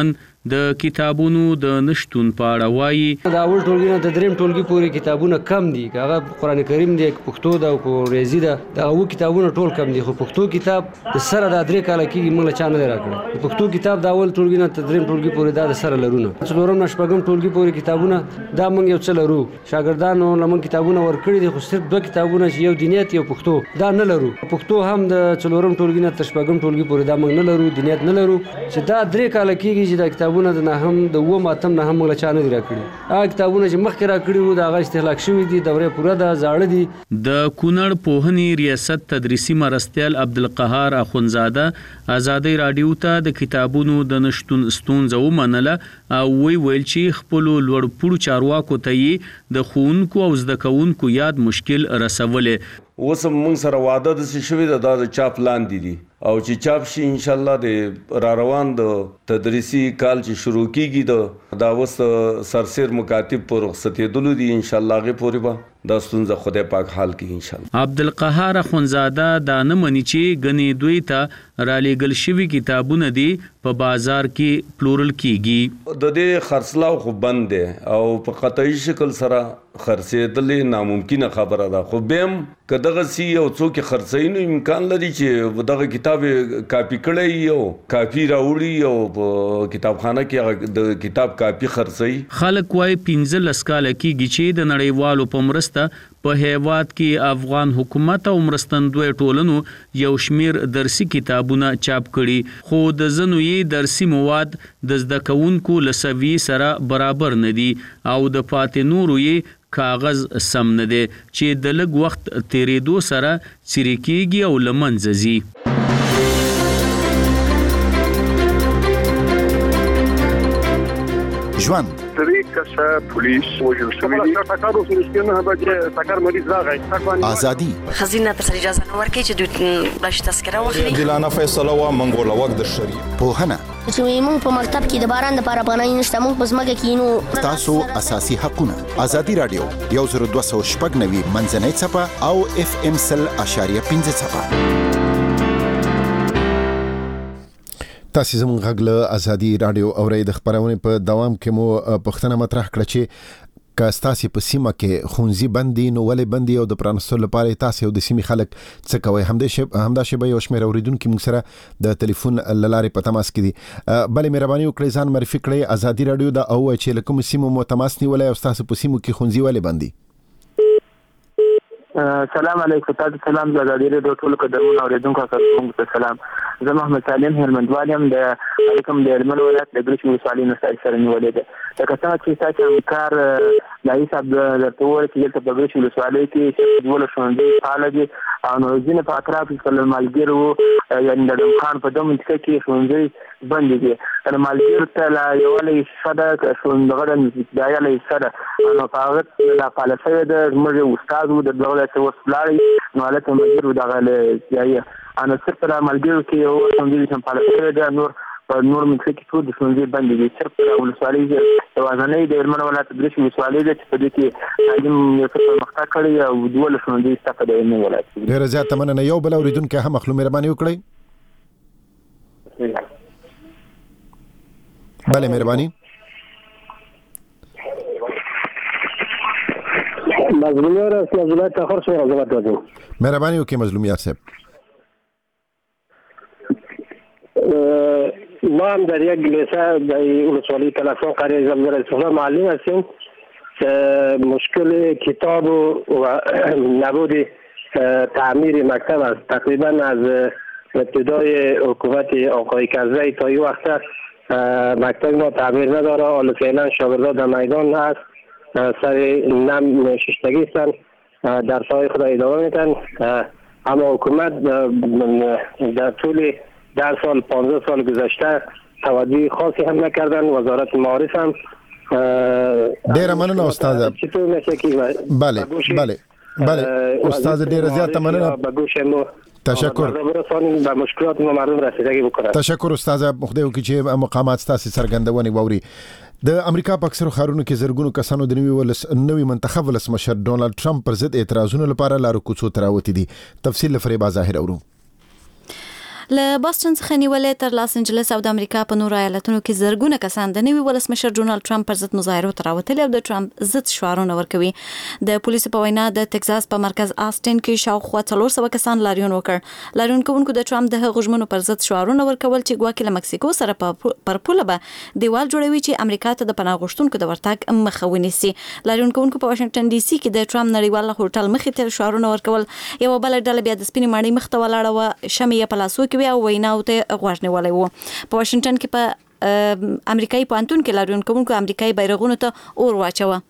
د کتابونو د نشټون په اړه وایي دا اول ټولګي نه تر دریم ټولګي پورې کتابونه کم دي، هغه قرآن کریم دی، پښتو ده او ریاضي ده، دا اوه کتابونه ټول کم دي. خو پښتو کتاب د سره دا درې کاله کېږي موږ له چا نه دی راکړی. پښتو کتاب د اول ټولګي نه تر دریم ټولګي پورې دا د سره لرو نه. څلورم نه شپږم ټولګي پورې کتابونه دا موږ یو څه لرو. شاګردانو له موږ کتابونه ورکړي دي، خو صرف دوه کتابونه چې یو دینیت یو پښتو دا نه لرو. پښتو هم د څلورم ټولګي نه تر شپږم ټولګي پورې دا موږ نه لرو، دینیت نه لرو. چې دا درې کاله کېږي چې دا کتابونه د نهم د اووم اتم نه هم موږ له چا نه دي راکړي. هغه کتابونه چې مخکې راکړي وو د هغه استهلاک شوي دي، دورې پوره ده، زاړه دي. د کونړ پوهنې ریاست تدریسي مرستیال عبدالقهار اخونزاده ازادي رادیو ته د کتابونو د نشټون ستونزه ومنله او وی ویل چې خپل لوړ پوړو چارواکو ته یې د ښوونکو او زده کوونکو یاد مشکل رسولې. اوس موږ سره واده داسې شوي ده، دا د چاپ لاندې دي او چې چاپ شي انشاءالله د را روان د تدریسي کال چې شروع کیږي د دا اوس سرسیر مکاتب په رخصتېدلو دي، انشاءالله هغې پورې به دا ستونزه خدای پاک حل کړي انشاءالله. عبدالقهار اخونزاده دا نه مني چې ګنې دوی ته رالیږل شوي کتابونه دي په بازار کې پلورل کیږي. د دې خرڅلاو خو بند دی او په قطعي شکل سره خرڅېدلې ناممکنه خبره ده، خو بیا هم که دغسې یو څوک یې خرڅوي نو امکان لري چې دغه کتاب کاپي کړی او کاپي راوړي او په کتابخانه کې د کتاب کاپي خرڅوي. خلک وایي پنځلس کاله کېږي چې د نړیوالو په مرسته په هیواد کې افغان حکومت او مرستندوی ټولنو یو شمیر درسي کتابونه چاپ کړي، خو د ځینو یې درسي مواد د زده کوونکو له سویې سره برابر نه دي او د پاتې نورو یې کاغذ سم نه دی چې د لږ وخت تیریدو سره څیرې کېږي او له منځه ځي. ژوند درې کسه پولیس وژل شوي دي. ټکر وشو چې نه بچي ټکر مریض راغی. ازادي خزینه تر اجازه نه ورکړي چې دوی بلش تذکره واخلي. عادلانه فیصله وا منګول وخت د شری پوهنه چې موږ په مکتب کې د باران لپاره پناه نشته، موږ په ځمکه کې نو تاسو اساسي حقونه. ازادي رادیو یو زر دوه سوه شپږ نوي منځنۍ څپه او اف ام سل اشاریه پنځه څپه. تاسو زموږ غږ له ازادي رادیو اورئ. د خبرونې په دوام کې مو پوښتنه مطرح کړه چې که ستاسو په سیمه کې ښوونځي بندي نو ولې بندي او د پرانستلو لپاره تاسو او د سیمې خلک څه کوي؟ همدې شی همدا شی به یو شمېر اوریدونکو موږ سره د ټلیفون لارې په تماس کې دي. بلې مهرباني وکړئ ځان معرفي کړئ. ازادي رادیو دا او چې لکه کوم سیمه مو تماس نیولای او تاسو په سیمو کې ښوونځي ولې بندي؟ سلام علیکم. تاسو سلام د ازادي رادیو ټول قدرمن اوریدونکو تاسو سلام. زه محمد سالم هلمندوال یم د الیکم د هلمند ولایت د ګرچ ولسوالۍ نه سره نیولې ده. لکه څنګه چې تاسو همکار لای صاحب د تور کې د ګرچ ولسوالۍ کې چې ډول ښوونځي فعال دي او نو ځینې په اطراف کې کله مالګیرو یعنی د خان په دوه منطقه کې ښوونځي بند دي. د مالګیر ته لا یو لې صدا ښوونځي د دایا لې صدا نو هغه لا فعالیت د موږ استاد د دولت وسلاري نو حالت مالګیر دغه لې انا صرف د مالګیرو کې یو ښوونځي چې فعالیت د نور په نور منطقه کې ټول د ښوونځي بند دي. صرف د ولسوالۍ د وازنۍ د هلمند ولایت د ګرچ ولسوالۍ چې په دې کې تعلیم یو څه پرمختګ کړی او دوه ښوونځي شته په هلمند ولایت. ډېره زیاته مننه. یو بل اوریدونکو هم خپل مهرباني وکړئ. بله مهرباني. مظلومیت است مظلومیت تاخر شو رضایت دادیم. مهرباني وکړئ مظلومیت صاحب. ما هم در یک لیسه در ولسوالی تلفن قریه زمزر استفاده معلم هستیم که مشکل کتاب و نبود تعمیر مکتب است. تقریبا از ابتدای حکومت آقای کرزی تا این وقت مکتب ما تعمیر نداره. حالا فعلا شاگردان در میدان هست سر نم ششتگی هستند درس های خود ادامه میتن، اما حکومت در طول در سال پانزده سال گذشته توجه خاصی هم نکردن. وزارت معارف هم ډیر مننه استاد. چطور میشه که بله بله بله استاد ډیر زیات مننه. به گوش ما تشکر. به مشکلات ما مردم رسیدگی بکنه. تشکر استاد. خدای وکړي چې مقامات تاسو څرګندونې ووري. د امریکا په اکثرو ښارونو کې زرګونو کسانو د نوي ولس نوي منتخب ولسمشر ډونالد ټرمپ پر ضد اعتراضونه لپاره لارو کوڅو ته راوتي دي. تفصیل لفریبا ظاهر اورو. له بوسټن څخه نیولې تر لاس انجلس او د امریکا په نورو ایالتونو کې زرګونه کسان د نوي ولسمشر ډونالد ټرمپ پر ضد مظاهرو ته راوتلي او د ټرمپ ضد شعارونه ورکوي. د پولیسو په وینا د ټکساس په مرکز آسټن کې شاوخوا څلور سوه کسان لاریون وکړ. لاریون کوونکو د ټرمپ د هغو ژمنو پر ضد شعارونه ورکول چې ګواکې له مکسیکو سره پر پوله به دیوال جوړوي چې امریکا ته د پناه غوښتونکو د ورتګ مخه ونیسي. لاریون کوونکو په واشنگټن ډي سي کې د ټرمپ نړیوال هوټل مخې ته شعارونه ورکول. یو بل ډله بیا د سپینې ماڼۍ مخ ته ولاړه و، شمع یې په لاسو کې وي او ویناو ته غوږ نیولی و. په واشنگټن کې په امریکایي پوهنتون کې لاریون کوونکو امریکایي بیرغونو ته اور واچوه.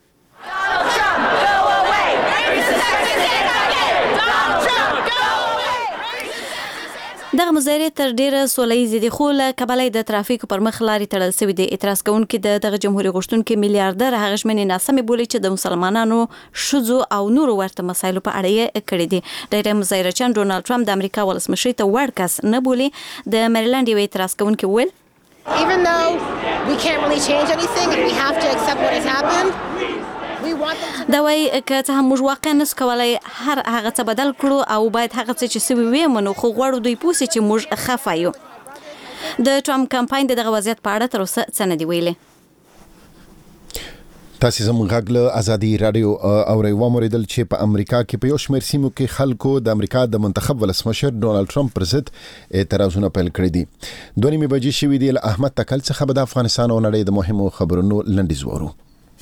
دغه مظاهرې تر ډیره سوله ییزې دي، خو له کبله د ترافیکو پر مخ لارې تړل سوي دي. اعتراض کوونکي د دغه جمهوریت غوښتونکي میلیاردر هغه ژمنې ناسمې بولي چې د مسلمانانو، ښځو او نورو ورته مسایلو په اړه یې کړې دي. ډېری مظاهرچیان ډونالد ټرمپ د امریکا ولسمشرۍ ته وړ کس نه بولي. د میریلند یو اعتراض کوونکی وویل Even though we can't really change anything and we have to accept what has happened, دا وایي که څه هم موږ واقعا نسو کولی هر هغه څه بدل کړو او باید هغه څه چې سوي وي ومنو، خو غواړو دوی پوه سي چې موږ خفه یو. د ټرمپ کمپاین د دغه وضعیت په اړه تر اوسه څه نه دي ویلي. تاسو زموږ غږ له ازادي رادیو اورئ. وموریدل چې په امریکا کې په یو شمېر سیمو کې خلکو د امریکا د منتخب ولسمشر ډونالد ټرمپ پر ضد اعتراضونه پیل کړي دي. دوه نیمې بجې شوې دي. له احمد تکل څخه به د افغانستان او نړۍ د مهمو خبرونو لنډیز وورو.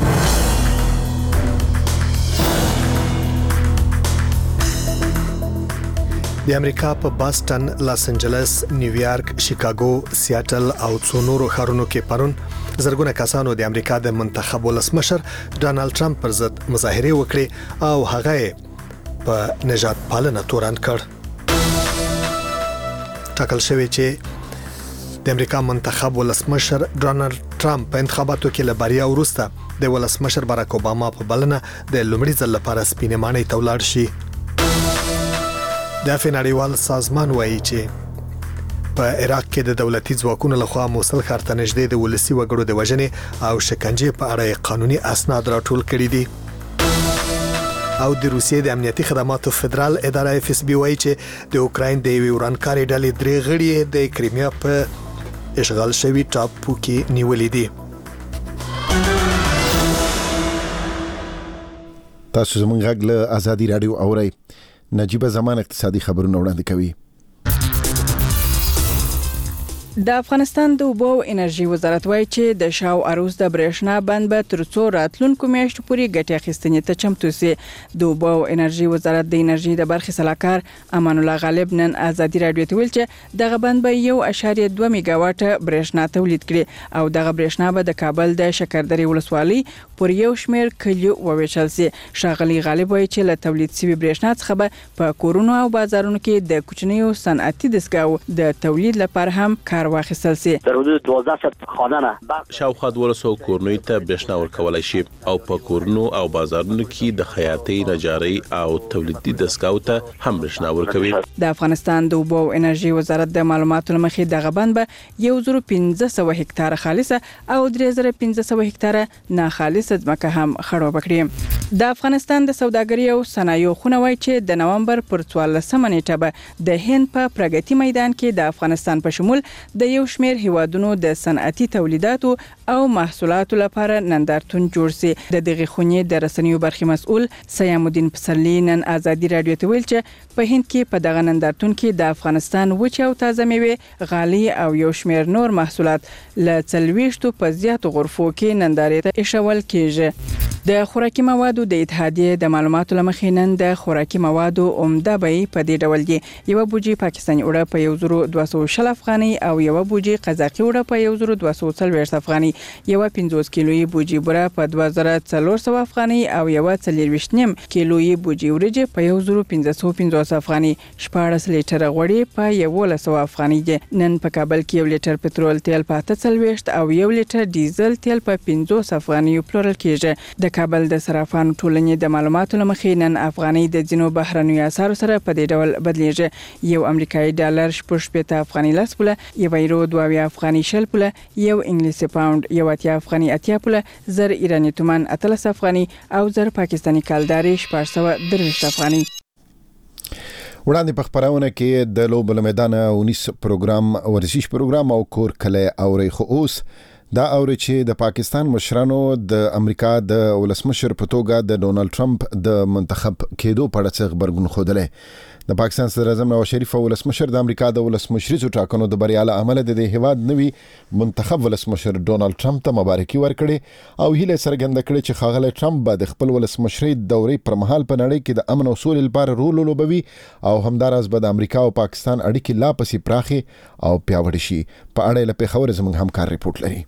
د امریکا په باستن، لاس انجلس، نیویارک، شیکاګو، سیاتل او څو نورو ښارونو کې پرون زرګونه کسانو د امریکا د منتخب ولسمشر ډونالد ټرمپ پر ضد مظاهرې وکړې او هغه په نجات پالنه تورن کړ. ټاکل شوی چې د امریکا منتخب ولسمشر ډونالد ټرمپ په انتخاباتو کې له بریا وروسته د ولسمشر باراک اوباما په بلنه د لومړي ځل لپاره سپینې ماڼۍ ته ولاړ شي. د نړیوال سازمان وایي چې په عراق کې د دولتي ځواکونو لخوا موصل ښار ته نږدې د ولسي وګړو د وژنې او شکنجې په اړه قانوني اسناد راټول کړي دي. او د روسیې د امنیتي خدماتو فدرال اداره اف اس بي وایي چې د اوکراین د یوې ورانکارې ډلې درې غړي د کریمیا په اشغال شوي ټاپو کې نیولې دي. تاسو زموږ غږ له ازادي رادیو اورئ. نجیبه زمان اقتصادي خبرونه وړاندې کوي. د افغانستان د اوبو او انرژي وزارت وایي چې د شاو عروض د برېښنا بند به تر څو راتلونکو میاشتو پورې ګټې اخیستنې ته چمتو سي. د اوبو او انرژي وزارت د انرژي د برخې سلاکار امان الله غالب نن ازادي رادیو ته ویل چې دغه بند به یو اشاریه دوه میگا واټه برېښنا تولید کړي او دغه برېښنا به د کابل د شکردرې ولسوالۍ پر یو شمېر کلیو وویشل سي. ښاغلي غالب وایي چې له تولید شوي برېښنا څخه به په کورونو او بازارونو کې د کوچنیو صنعتي دستګاو د تولید لپاره هم کار واخیستل سي. در حدود دوازده صد خانه نه شاوخوا دوه سوه کورنۍ ته برېښنا ورکولای شي او په کورونو او بازارونو کې د خیاطۍ، نجارۍ او تولیدي دستګاو ته هم برېښنا ورکوي. د افغانستان د اوبو او انرژي وزارت د معلوماتو لمخې دغه بند به یو زره پنځه سوه هکتاره خالصه او درې زره پنځه سوه هکتاره ناخالصه ځمکه هم خړوبه کړي. د افغانستان د سوداګرۍ او صنایعو خونه وایي چې د نومبر پر څوارلسمه نیټه به د هند په پرګتی میدان کې د افغانستان په شمول د یو شمېر هیوادونو د صنعتي تولیداتو او محصولاتو لپاره نندارتون جوړ سي. د دغه خونې د رسنیو برخې مسؤل سیام الدین پسرلی نن ازادي رادیو ته ویل چې په هند کې په دغه نندارتون کې د افغانستان وچ او تازه میوې، غالۍ او یو شمېر نور محصولات له څلوېښتو په زیاتو غرفو کې نندارې ته ایښول کېږي. د خوراکي موادو د اتحادیې د معلوماتو لمخې نن د خوراکي موادو عمده بیې په دې ډول دي: یو بوجي پاکستاني اوړه په یو زره دوه سوه شل افغانۍ او یو بوجي قزاقي اوړه په یو زره دوه سوه څلوېښت افغانۍ، یو پنځوس کیلویي بوجي بوره په دوه زره څلور سوه افغانۍ او یو څلوېښت نیم کیلویي بوجي وریجې په یو زره پنځه سوه پنځوس افغانۍ، شپاړس لیټره غوړي په یولس سوه افغانۍ دي. نن په کابل کې یو لیټر پټرول تیل په اته څلوېښت او یو لیټر ډیزل تیل په پنځوس افغانۍ پلورل کېږي. د کابل د صرافانو ټولنې د معلوماتو لمخې نن افغانۍ د ځینو بهرنیو اسعارو سره په دې ډول بدلیږي: یو امریکایي ډالر شپږ شپېته افغانۍ لس پوله، یو یورو دوه اویا افغانۍ شل پوله، یو انګلیسي پاوند یو اتیا افغانۍ اتیا پوله، زر ایراني تومان اتلس افغانۍ او زر پاکستاني کالداري شپږ سوه درویشت افغانۍ. وړاندې په خبرونه کې د لوبو میدان اونیس پروګرام ورزش پروګرام او کور کله اوري خو اوس دا اوري چې د پاکستان مشرانو د امریکا د ولسمشر په توګه د ډونالد ټرمپ د منتخب کېدو په اړه څه خبرګون خوده د پاکستان صدر اعظم نواز شریف او ولسمشر د امریکا د ولسمشریزو ټاکنو د بریا له امله د هیواد نوي منتخب ولسمشر ډونالد ټرمپ ته مبارکي ورکړي او هیله څرګنده کړې چې ښاغلی ټرمپ به د خپل ولسمشرۍ دورې پر مهال په نړۍ کې د امن او سولې لپاره رول ولوبوي او همداراز به د امریکا او پاکستان اړیکې لا پسې پراخي او پیاوړې شي. په اړه له پېښور زموږ همکار ریپورت لري.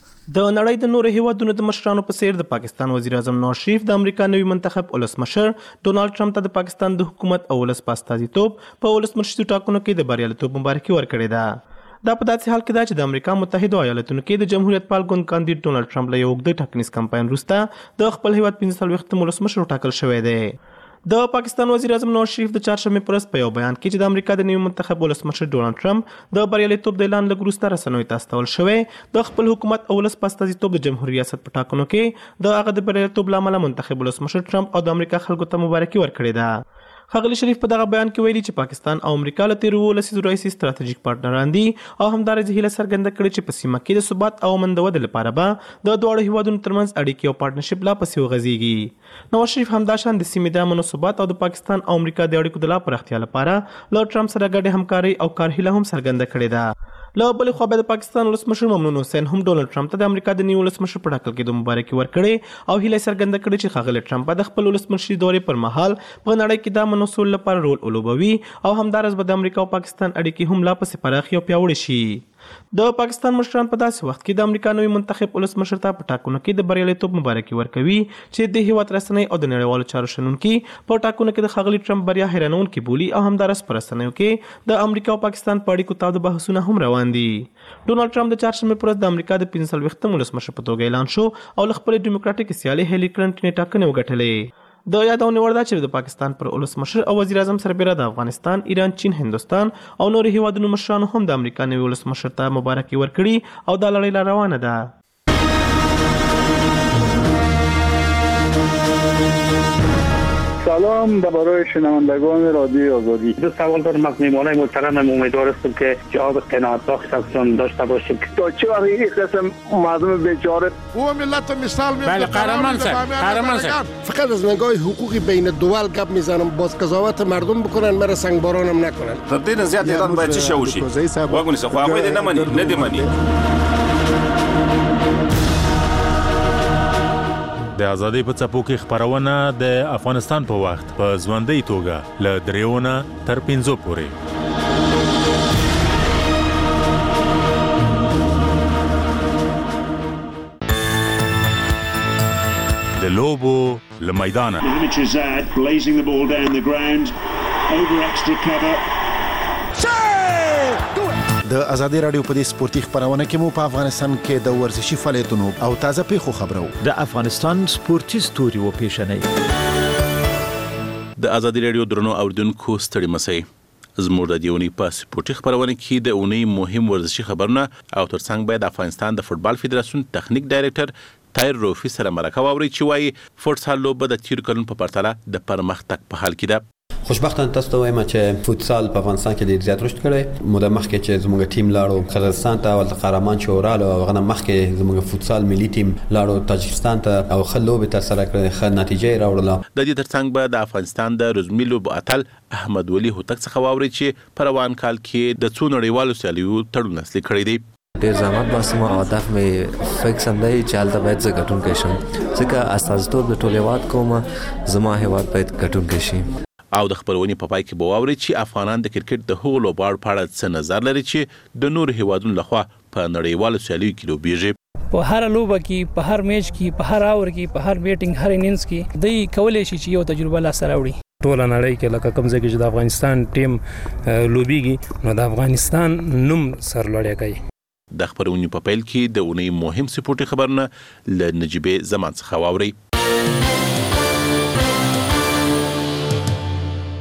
د نړۍ د نورو هیوادونو د مشرانو په څیر د پاکستان وزیر اعظم نواز شریف د امریکا نوي منتخب ولسمشر ډونالد ټرمپ ته د پاکستان د حکومت او ولس په استازیتوب په ولسمشرۍ ټاکنو کې د بریالیتوب مبارکي ورکړې ده. دا په داسې حال کې ده چې د امریکا متحده ایالاتونو کې د جمهوریت پال ګوند کاندید ډونالد ټرمپ له یو اوږده ټاکنیز کمپاین وروسته د خپل هیواد پنځه څلوېښتم ولسمشر ټاکل شوی دی. د پاکستان وزیر اعظم نواز شریف د چهارشنبې په ورځ په یو بیان کې چې د امریکا د نوي منتخب ولسمشر ډونالد ټرمپ د بریالیتوب د اعلان لږ وروسته رسنیو ته استول شوی د خپل حکومت او ولس په استازیتوب د جمهوریت ریاست په ټاکنو کې د هغه د بریالیتوب له امله منتخب ولسمشر ټرمپ او د امریکا خلکو ته مبارکي ورکړې ده. ښاغلي شریف په دغه بیان کې ویلي چې پاکستان او امریکا له تیرو لسیزو راهیسې ستراتیژیک پارټنران دي او همداراز هیله څرګنده کړې چې په سیمه کې د ثبات او امن د ودې لپاره به د دواړو هیوادونو ترمنځ اړیکې او پارټنرشپ لا پسې وغځېږي. نواز شریف همداشان د سیمې د امن او ثبات او د پاکستان او امریکا د اړیکو د لا پراختیا لپاره له ټرمپ سره ګډې همکارۍ او کار هیله هم څرګنده کړې ده. له بلې خوا د پاکستان ولسمشر ممنون حسین هم ډونالد ټرمپ ته د امریکا د نوي ولسمشر په ټاکل کې د مبارکي ورکړې او هیله څرګنده کړې چې ښاغلی ټرمپ به د خپل ولسمشرۍ دورې پر مهال په نړۍ کې د امن او سولې لپاره رول ولوبوي او همداراز به د امریکا او پاکستان اړیکې هم لا پسې پراخې او پیاوړې شي. د پاکستان مشران په داسې وخت کې د امریکا نوي منتخب ولسمشر ته په ټاکنو کې د بریالیتوب مبارکي ورکوي چې د هیواد رسنۍ او د نړیوالو چارو شنونکي په ټاکنو کې د ښاغلي ټرمپ بریا حیرانونکې بولي او همداراز په رسنیو کې د امریکا او پاکستان په اړیکو تاوده بحثونه هم روان دي. ډونالد ټرمپ د چهارشنبې په ورځ د امریکا د پنځه څلوېښتم ولسمشر په توګه اعلان شو او له خپلې ډیموکراټیک سیالۍ هیلي کلنټن ټاکنې وګټلې. د یادونې وړ ده چې د پاکستان پر ولسمشر او وزیر اعظم سربېره د افغانستان، ایران، چین، هندوستان او نورو هیوادونو مشرانو هم د امریکا نوي ولسمشر ته مبارکي ورکړي او دا لړۍ لا روانه ده. سلام برای شنوندگان رادیو آزادی. دو سوال دارم از میهمانای محترمم. امیدوار هستم که جواب قناعت بخش ازشون داشته باشیم. تا چه وقت این قسم مردم بیچاره او ملت مثال میزنه. بله قهرمان صاحب، قهرمان صاحب. فقط از نگاه حقوقی بین الدول گپ میزنم، باز قضاوت مردم بکنن، مرا سنگبارانم نکنن. تدین زیاد ایران باید چی شوشی؟ واگونی سه خو هغه نه مني، نه دی مني. د ازادۍ په څپو کې خبرونه د افغانستان په وخت په ژوندۍ توګه له دریونه تر پنځو پورې. د لوبو له میدانه د ازادي رادیو په دې سپورتي خبرونه کې مو په افغانستان کې د ورزشي فعالیتونو او تازه پیښو خبرو د افغانستان سپورتي ستوري و پیښنې د ازادي رادیو درنو اوردونکو ستړي مسئ زموږ د دیونی په سپورتي خبرونه کې د اونۍ مهم ورزشي خبرونه او ترڅنګ باید افغانستان د فوتبال فدراسیون تخنیک ډایرکټر تایر روفي سره مرکه واوري چې وایي فوتسال لوبه د تیر کلونو په پرتله د پرمختګ په حال کې ده. خوشبختانه تاسو ته وایم چې فوتسال په افغانستان کې ډیر زیات رشد کړی. موده مخکې چې زموږ ټیم لاړو قزاقستان ته او قهرمان شوراله او هغه مخکې زموږ فوتسال ملي ټیم لاړو تاجکستان ته او خلوب تر سره کړې ښه نتیجه راوړله. د دې ترڅنګ به د افغانستان د رزمي لوبو اتل احمد ولی هوتک څخه واوري چې په روان کال کې د څو نړیوالو سیالیو تړون لاسلیک کړی دی. ډیر زحمت باسم او هدف مې فکس هم دی چې هلته باید زه ګټونکی شم ځکه استازیتوب د ټول هیواد کوم زما هیواد باید ګټونکی شي. او د خبرونې په پای کې به واوري چې افغانان د کرکټ د هغو لوبغاړو په اړه څه نظر لري چې د نورو هیوادونو لخوا په نړیوالو سیالیو کې لوبیږي. په هر لوبه کې، په هر میچ کې، په هر اور کې، په هر بیټینګ، هر انینګز کې دوی کولای شي چې یو تجربه لاسته راوړي. ټول نړۍ کې لکه کوم ځای کې چې د افغانستان ټیم لوبيږي نو د افغانستان نوم سرلوړی کوي. د خبرونې په پیل کې د اونۍ مهم سپورتي خبرونه له نجیبه زمان څخه واوري.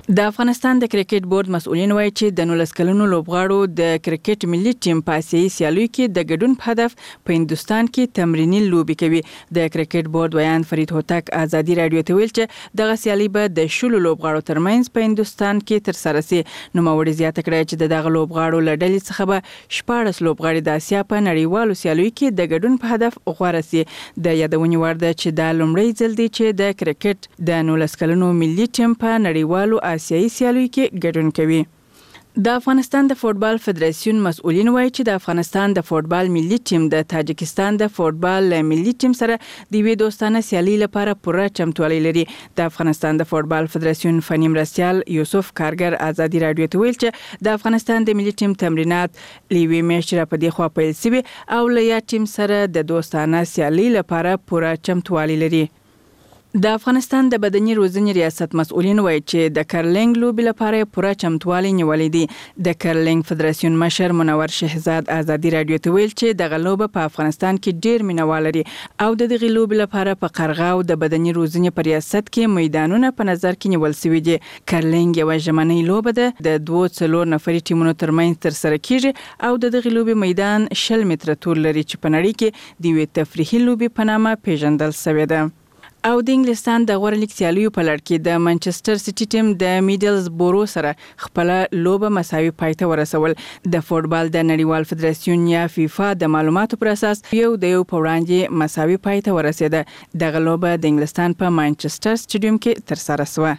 د افغانستان د کرکټ بورډ مسؤلین وایي چې د نولس کلنو لوبغاړو د کرکټ ملي ټیم په آسیایي سیالیو کې د ګډون په هدف په هندستان کې تمریني لوبي کوي. د کرکټ بورډ ویان فرید هوتک ازادي رادیو ته ویل چې دغه سیالي به د شلو لوبغاړو ترمنځ په هندستان کې ترسره شي. نو موري زیاته کړه چې دغه لوبغاړو له ډلې څخه به شپاړس لوبغاړي د اسیا په نړیوالو سیالیو کې د ګډون په هدف غوړه شي. د یادونې وړ ده چې دا لومړی ځل دی چې د کرکټ د نولس کلنو ملي ټیم په نړیوالو آسیایي سیالیو کې ګډون کوي. د افغانستان د فوټبال فدراسیون مسؤلین وایي چې د افغانستان د فوټبال ملي ټیم د تاجکستان د فوټبال ملي ټیم سره د یوې دوستانه سیالي لپاره پوره چمتووالی لري. د افغانستان د فوټبال فدراسیون فني مرستیال یوسف کارګر ازادي رادیو ته ویل چې د افغانستان د ملي ټیم تمرینات لیوي میاشتې را په دې خوا پیل شوي او له یا ټیم سره د دوستانه سیالي لپاره پوره چمتووالی لري. د افغانستان د بدني روزنې ریاست مسؤلین وایي چې د کرلینګ لوبې لپاره پوره چمتووالی نیولې دي. د کرلینګ فدراسیون مشر منور شهزاد ازادي رادیو ته ویل چې دغه لوبه په افغانستان کې ډیر مینوال لري او د دغه لوبې لپاره په قرغاو د بدني روزنې په ریاست کې میدانونه په نظر کې نیول شوي دي. کرلینګ یو ژمنۍ لوبه ده د دوه څلور نفري ټیمونو ترمنځ ترسره کیږي او د دغه لوبې میدان شل متره طول لري چې په نړۍ کې د یوې تفریحي لوبې په نامه پیژندل شوې ده. او د انګلستان د غوړ لیګ سیالیو په لړ کې د منچستر سیټي ټیم د میډلزبورو سره خپل لوبه مساوي پای ته ورسول. د فوټبال د نړیوال فدراسیون یا فیفا د معلوماتو پر اساس یو د یو په وړاندې مساوي پای ته ورسېده. دغه لوبه د انګلستان په مانچستر سټیډیوم کې ترسره شوه.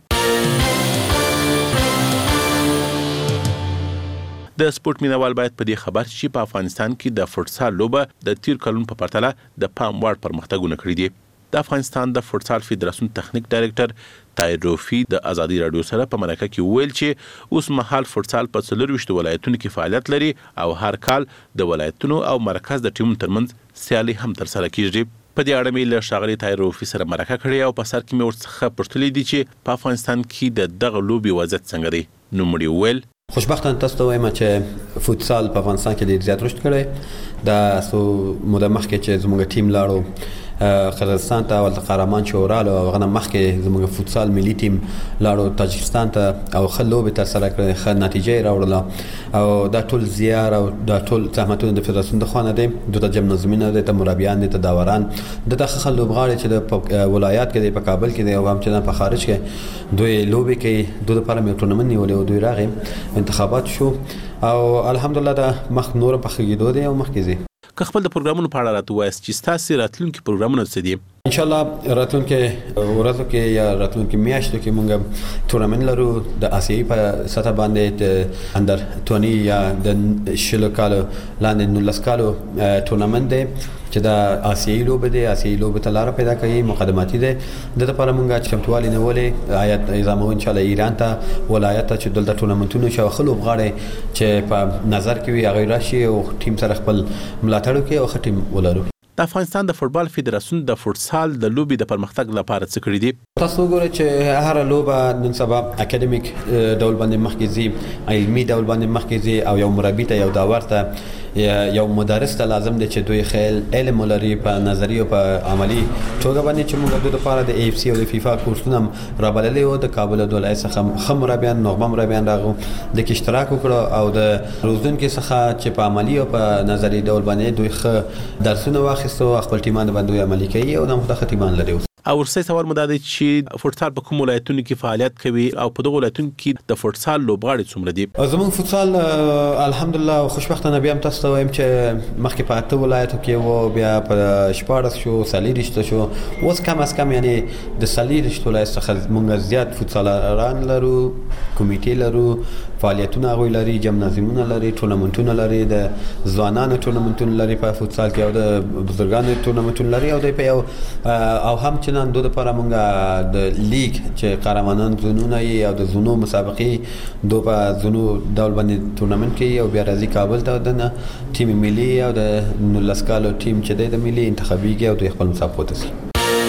د سپورت مینوال باید په دې خبر شي په افغانستان کې د فوټسال لوبه د تیر کلونو په پرتله د پام وړ پرمختګونه کړي دي. د افغانستان د فوټسال فدراسیون تخنیک ډایرکټر تایر روفي د ازادي رادیو سره په مرکه کې ویل چې اوس مهال فوټسال په څلور ویشت ولایتونو کې فعالیت لري او هر کال د ولایتونو او مرکز د ټیمونو ترمنځ سیالي هم ترسره کیږي. په دې اړه مې له ښاغلي تایر روفي سره مرکه کړې او په سر کې مې ورڅخه پوښتلې دي چې په افغانستان کې د دغه لوبې وضعیت څنګه دی. نو مړي ویل خوشبختانه تاسو ته وایم چې فوتسال په افغانستان کې ډیر زیات رشد کړی. دا سو موده مخکې چې زموږ ټیم لاړو قزاقستان ته او قهرمان شورال او غنه مخکې زموږ فوتسال ملي ټیم لاړو تاجکستان ته او خل لوبې تر سره کړې ښه نتیجه راوړله او دا ټول زیار او دا ټول زحمتونه د فدراسیون د خوا نه دي. د جمنازمینه د مربیان د داوران د دغه خل لوبغاړي چې د ولایت کې په کابل کې دی او هم چې په خارج کې دوی لوبې کوي. دوی لپاره مې ټورنمنت نیولې او دوی راغی انتخابات شو او الحمدلله دا مخ نور په خګیدو دی او مخکې زی که خپل د پروګرامونو په اړه راته وایي چې تاسو راتلونکي پروګرامونه څه دي؟ ان شاء الله راتلونکي ورځو کې یا راتلونکي میاشتو کې موږ تورنمنت لرو د آسیایي په سطح باندې د اندر توانی یا د شلو کالو لاندې نولس کالو تورنمنت دی چې د آسیایي لوبه دی. آسیایي لوبه ته لار پیدا کوي مقدماتي دی. د لپاره موږ چمتووالی نیولې آیت نظام ان شاء الله ایران ته ولایت ته چې دلته تورنمنتونه شو خلوب غاړي چې په نظر کې وي هغه راشي او ټیم سره خپل ملاتړ کوي او ټیم ولرو. د افغانستان د فوټبال فدراسیون د فوټسال د لوبي د پرمختګ لپاره څه کړی دي؟ تاسو ګورئ چې هر لوبه نن سبا اکیډمیک ډول باندې مخکې ځي، علمي ډول باندې مخکې ځي او یو مربي ته یو داور ته یو مدرس ته لازم دی چې دوی خیل علم ولري په نظری او په عملی توګه باندې چې موږ د لپاره د ای اف سی او د فیفا کورسونه رابللې او د کابل د ولایت څخه خم مربیان نغمه مربیان راغو د کې اشتراک وکړو او د روزونکو څخه چې په عملی او په نظری ډول باندې دوی ښه درسونه واخیستو خپل ټیمان باندې عملی کوي او د مختلف ټیمان لري. او ورسې سوال مو دا دی چې فوټسال په کوم ولایتونو کې فعالیت کوي او په دغه ولایتونو کې د فوټسال لوبغاړي څومره دي؟ زموږ فوټسال الحمدلله خوشبختانه بیا هم تاسو ته وایم چې مخکې په اته ولایتو کې وو، بیا په شپاړس شو، څلېرویشت شو، اوس کم از کم یعنی د څلېرویشت ولایت څخه موږ زیات فوټسالران لرو، کمیټې لرو، فعالیتونه هغوی لري، جمنازیمونه لري، ټورنمنټونه لري، د ځوانانو ټورنمنټونه لري په فوټسال کې او د بزرګانو ټورنمنټونه لري او دوی په یو او هم چې نن دوی لپاره موږ د لیګ چې قهرمانان زونونه یې او د زونو مسابقې دوی په زونو ډول باندې ټورنمنټ کوي او بیا راځي کابل ته د ټیم ملي او د نولس کالو ټیم چې دی د ملي انتخابیږي او دوی خپل مسابقو ته ځي.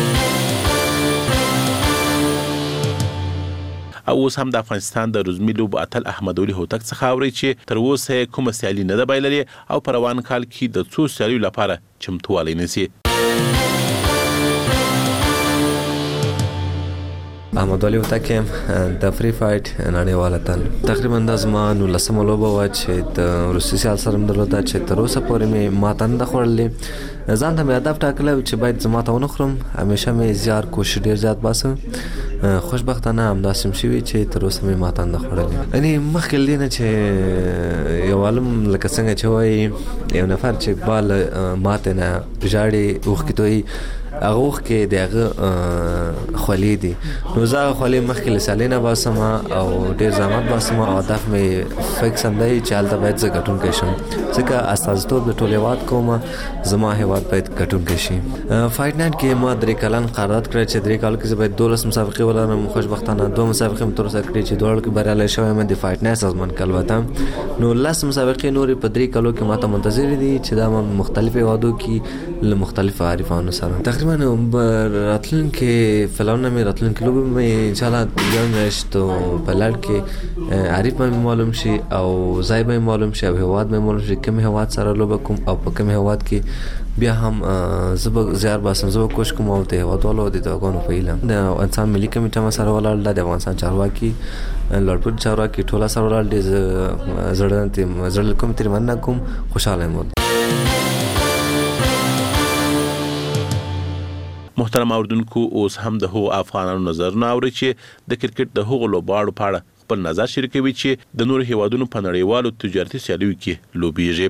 او اوس هم د افغانستان د رزمي لوبو اتل احمد ولي هوتک څخه اوري چې تر اوسه کومه سیالي نه ده بایللې او په روان کال کې د څو سیالیو لپاره چمتووالی نیسي. احمد علي وتکه د فری فایټ نړیواله تل تقریبا د زما نو لسمه لوبه و چې د روسي سیال سره درلوده چې تر اوسه پورې مې ماتن د خورلې ځان ته مې هدف ټاکلی چې باید زما ته ونه خورم همیشه مې زیار کوشش ډیر زیات باسم خوشبختانه همداسې هم شوي چې تر اوسه مې ماتن د خوړلې یعنی مخکې له دې نه چې یو عالم لکه څنګه چې وایي یو نفر چې بال ماتې نه ژاړي اوښکې تویي هغه وخت کې د هغه خولې دي نو زه هغه خولې مخکې له سالۍ نه باسم او ډېر زحمت باسم او هدف مې فکس هم دی چې هلته باید زه ګټونکی شم ځکه استازیتوب د ټول هېواد کوم زما هېواد باید ګټونکی شي فایټ نایټ کې ما درې کلن قرارداد کړی چې درې کالو کې زه باید دولس مسابقې ولرم خوشبختانه دوه مسابقې مې تر اوسه کړې چې دواړو کې بریالی شوی یم د فایټ نایټ سازمان کې البته نو لس مسابقې نورې په درې کالو کې ما ته منتظرې دي چې دا مختلفو هېوادو کې له مختلفو عارفانو سره تقریبا راتلونکي فلمونه مې راتلونکي لوبې مې انشاءالله یو میاشتو په لړ کې عارف به مې معلوم شي او ځای به مې معلوم شي او هېواد به مې معلوم شي کوم هېواد سره لوبه کوم او په کوم هېواد کې بیا هم زه به زیار باسم زه به کوشش کوم او د هېوادوالو د دعاګانو په هیله د انسان ملي کمیټه مې سره ولاړ ده د افغانستان چارواکي لوړپوړي چارواکي ټوله سره ولاړ دي زه زړه زړه کوم ترې مننه کوم خوشحاله یم محترم اوردونکو اوس هم د هغو افغانانو نظرونه اوري چې د کرکټ د هغو لوبغاړو په اړه خپل نظر شریکوي چې د نورو هیوادونو په نړیوالو تجارتي سیالیو کې لوبیږي.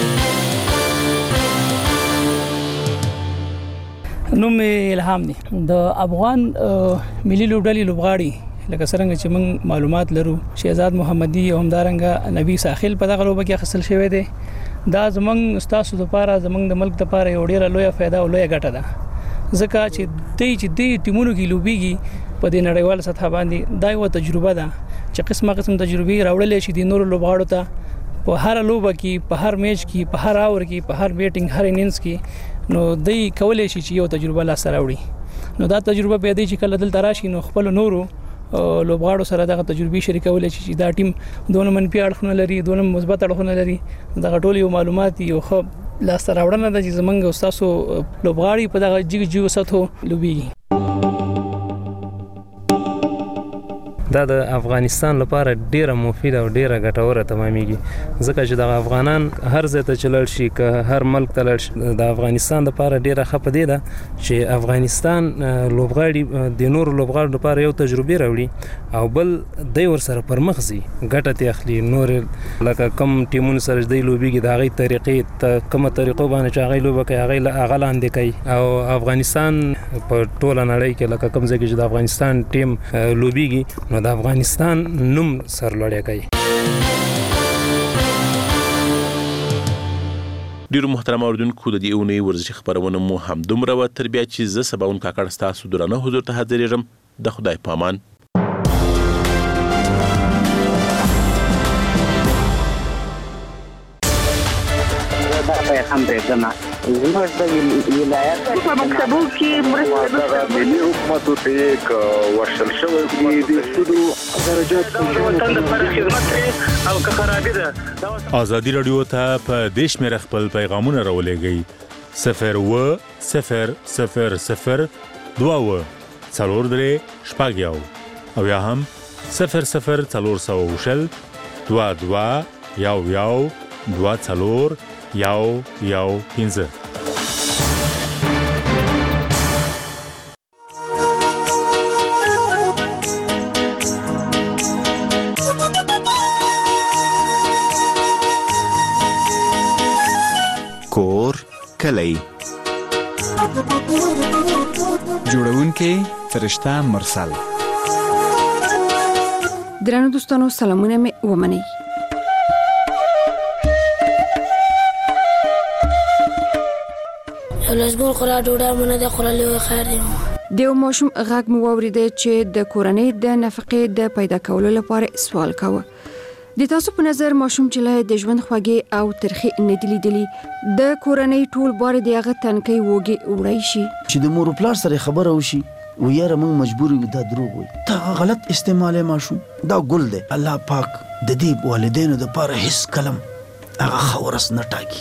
نوم الهام دی د افغان ملي لوبډلې لوبغاړي لکه څنګه چې موږ معلومات لرو شهزاد محمدي او همدارنګه نبی ساحل په دغه لوبه کې اخیستل شوی دی دا زمونږ ستاسو لپاره زمونږ د ملک لپاره یو ډیره لویه فایده او لویه ګټه ده ځکه چې دوی چې دوی ټیمونو کې لوبېږي په دې نړیواله سطح باندې دا یوه تجربه ده چې قسمه قسم تجربې راوړلی شي د نورو لوبغاړو ته په هر لوبه کې په هر میچ کې په هر اور کې په هر بیټینګ هر انینګز کې نو دوی کولی شي چې یو تجربه لاسته راوړي نو دا تجربه بیا دی چې کله دلته راشي نو خپل نورو لوبغاړو سره دغه تجربې شریکولی شي چې دا ټیم دونه منفي اړخونه لري دونه مثبت اړخونه لري دغه ټول یو معلومات یو ښه لاسته راوړنه ده چې زمونږ او ستاسو لوبغاړي په دغه جګ جګو سطحو لوبېږي دا د افغانستان لپاره ډیره مفیده او ډیره ګټوره تمامېږي ځکه چې د افغانان هر ځای ته چې لاړ شي که هر ملک ته لاړ شي د افغانستان لپاره ډیره ښه په دې ده چې افغانستان لوبغاړي د نورو لوبغاړو لپاره یو تجربې راوړي او بل دی ورسره پر مخ ځي ګټه ترې اخلي نورې لکه کوم ټیمونو سره چې دی لوبېږي د هغې طریقې کومه طریقو باندې چې هغې لوبه کوي هغې هغه لاندې کوي او افغانستان په ټوله نړۍ کې لکه کوم ځای کې چې د افغانستان ټیم لوبېږي نو د افغانستان نوم سرلوړی کوي. ډیرو محترم اوردونکو د دې اونۍ ورزشي خبرونه مو همدومره وه تر بیا چې زه سباون کاکړ ستاسو درانه حضور ته حاضرېږم د خدای په امان. هم پرېږدمه زموږ د ولایت په مکتبو کې مرسته ملي حکومتو ته یې ورشل شوی دي د سودو درجات وطن لپاره خدمت کوي او که خرابي ده ازادي راډیو ته په دې شمېره خپل پیغامونه راولېږئ صفر اووه صفر صفر صفر دوه اووه څلور درې شپږ یو او یا هم صفر صفر څلور سوه شل دوه دوه یو یو دوه څلور یو یو پنځه. کور کلی جوړونکې فرشته مرسل. درنو دوستانو سلامونه مې ومنئ. لږګون خورا ډوډۍ مونږ د خورلې خیر دی. دیو ماشوم غږ مو واورید چې د کورنۍ د نفقې د پیدا کولو لپاره سوال کاوه. د تاسو په نظر ماشوم چې له د ژوند خوږې او ترخې نه دي لیدلي د کورنۍ ټول بار دی هغه تنکي وږي وړي شي چې د مور پلار سره خبره وشي و یاره موږ مجبور یو دا دروغ وي دا غلط استعمال ماشوم دا ګل دی الله پاک د دې والدینو د لپاره هیڅ کلم هغه خورس نه ټاکي.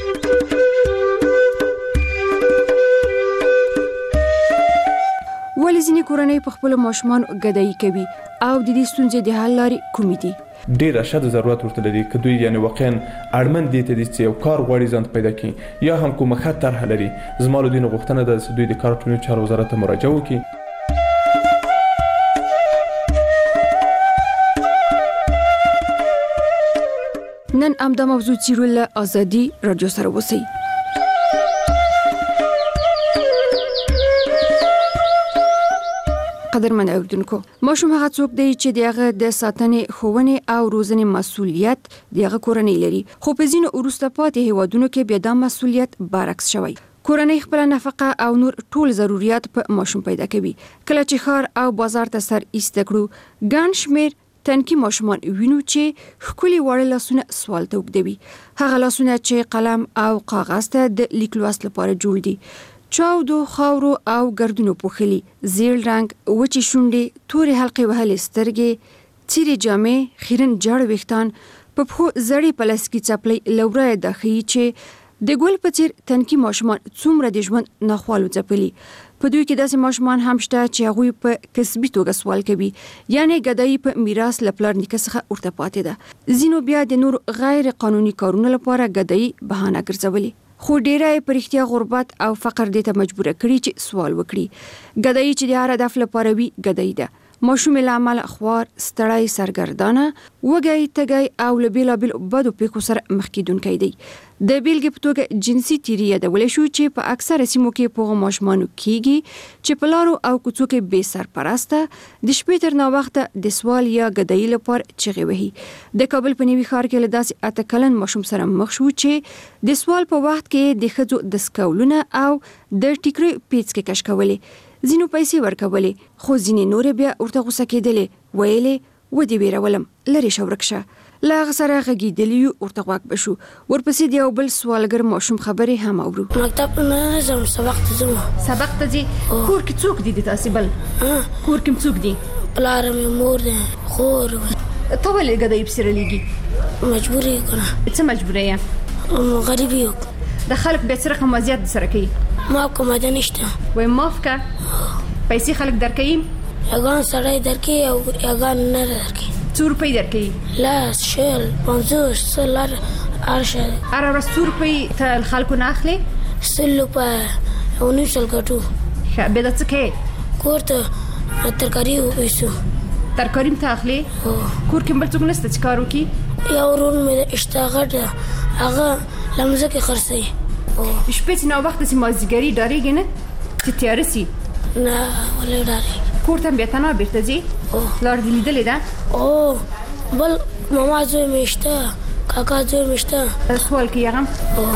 ولې ولې ځینې کورنۍ په خپل ماشومان ګدایي کوي او د دې ستونزې د حل لارې کومې دي؟ ډیر شد ضرورت ورته لري که دوی یعنی واقعا اړمن دي ته د یو کار غوړي ځان پیدا کړي یا هم کومه خطر لري زما له دین غوښتنه ده چې دوی د کار ټولنیز چارو وزارت ته مراجعه وکړي. نن امدا موضوع چیرول ازادي رادیو سره وسی. قدرمن اوریدونکو، ماشوم هغه څوک دی چې دغه د ساتنې، ښوونې او روزنې مسؤلیت دغه کورنۍ لري، خو په ځینو وروسته پاتې هیوادونو کې بیا دا مسؤلیت برعکس شوی. کورنۍ خپل نفقه او نور ټول ضرورت په ماشوم پیدا کوي. کله چې ښار او بازار ته سر ایسته کړو، ګڼ شمېر تنکي ماشومان وینو چې ښکلي وړ لاسونه سوال ته اوږدوي، هغه لاسونه چې قلم او کاغذ ته د لیک لوست لپاره جوړ دي. چاودو، خاورو او ګردونو پوښلي، زیړ رنګ، وچې شونډې، تورې حلقې وهلې سترګې، څیرې جامې، خیرن جړ ویښتان، په پښو زړې پلاستیکي څپلۍ له ورایه دا ښیي چې د ګل په څیر تنکي ماشومان څومره د ژوند ناخوالو ځپلي. په دوی کې داسې ماشومان هم شته چې هغوی په کسبي توګه سوال کوي، یعنی ګدایي په میراث له پلار نیکه څخه ورته پاتې ده. ځینو بیا د نور غیر قانوني کارونو لپاره ګدایي بهانه ګرځولي، خو ډیره یې په رښتیا غربت او فقر دې ته مجبوره کړي چې سوال وکړي. ګدایي چې د هر هدف لپاره وي ګدایي ده. ماشوم له امله خوار، ستړی، سرګردانه، وږی، تږی او له بېلابېلو بدو پیښو سره مخ کېدونکی دی. د بیلګې په توګه جنسي تیري یادولی شو چې په اکثره سیمو کې په هغو ماشومانو کېږي چې په لارو او کوڅو کې بې سرپرسته د شپې تر ناوخته د سوال یا ګدایي لپاره چغې وهي. د کابل په نوي ښار کې له داسې اته کلن ماشوم سره مخ شو چې د سوال په وخت کې د ښځو د سکولونه او د ټیکري پیڅکې کش کولې، ځینو پیسې ورکولې، خو ځینې نورې بیا ورته غوسه کېدلې، ویلې و دې ویرولم، لرې شه ورک شه. له هغه سره غږېدلي یو، ورته غوږ به شو. ورپسې د یو بل سوالګر ماشوم خبرې هم اورو. مکتب نه ځم، سبق ته ځم. سبق ته ځې؟ کور کې څوک دي د تاسې بل؟ کور کې څوک دي؟ پلار مې، مور دی، خور. ته ولې ګدایي پسې رالېږي؟ مجبور یې کنه. څه مجبوره یې؟ غریب یو. د خلک بیا څه رقم وضعیت سره کوي؟ ماف کومه نشته. وای ماف کا؟ پیسې خلک درکوي؟ یګان سړی درکوي او یګان نه درکوي. څو روپۍ درکوي؟ لاس، شل، پنځوس، سل، هر شی. هره ورځ څو روپۍ ته له خلکو نه اخلې؟ سل روپۍ او نیم سل ګټو. ښه، بیا دا څه کوې؟ کور ته ترکاري ویسو. ترکاري م ته اخلې؟ کور کې بل څوک نشته چې کار وکړي؟ یو ورور مې شته غټ ده، هغه له مځکې خرڅوي. د شپې چې ناوخته چې مازدیګري ډارېږي نه چې تیاره سي؟ نه، ولې ډارېږي. کور ته بیا تنها بیرته ځې؟ پلار دې لیدلې ده؟ او بل ماما زوی مې شته، کاکا زوی مې شته. سوال کوي هغه؟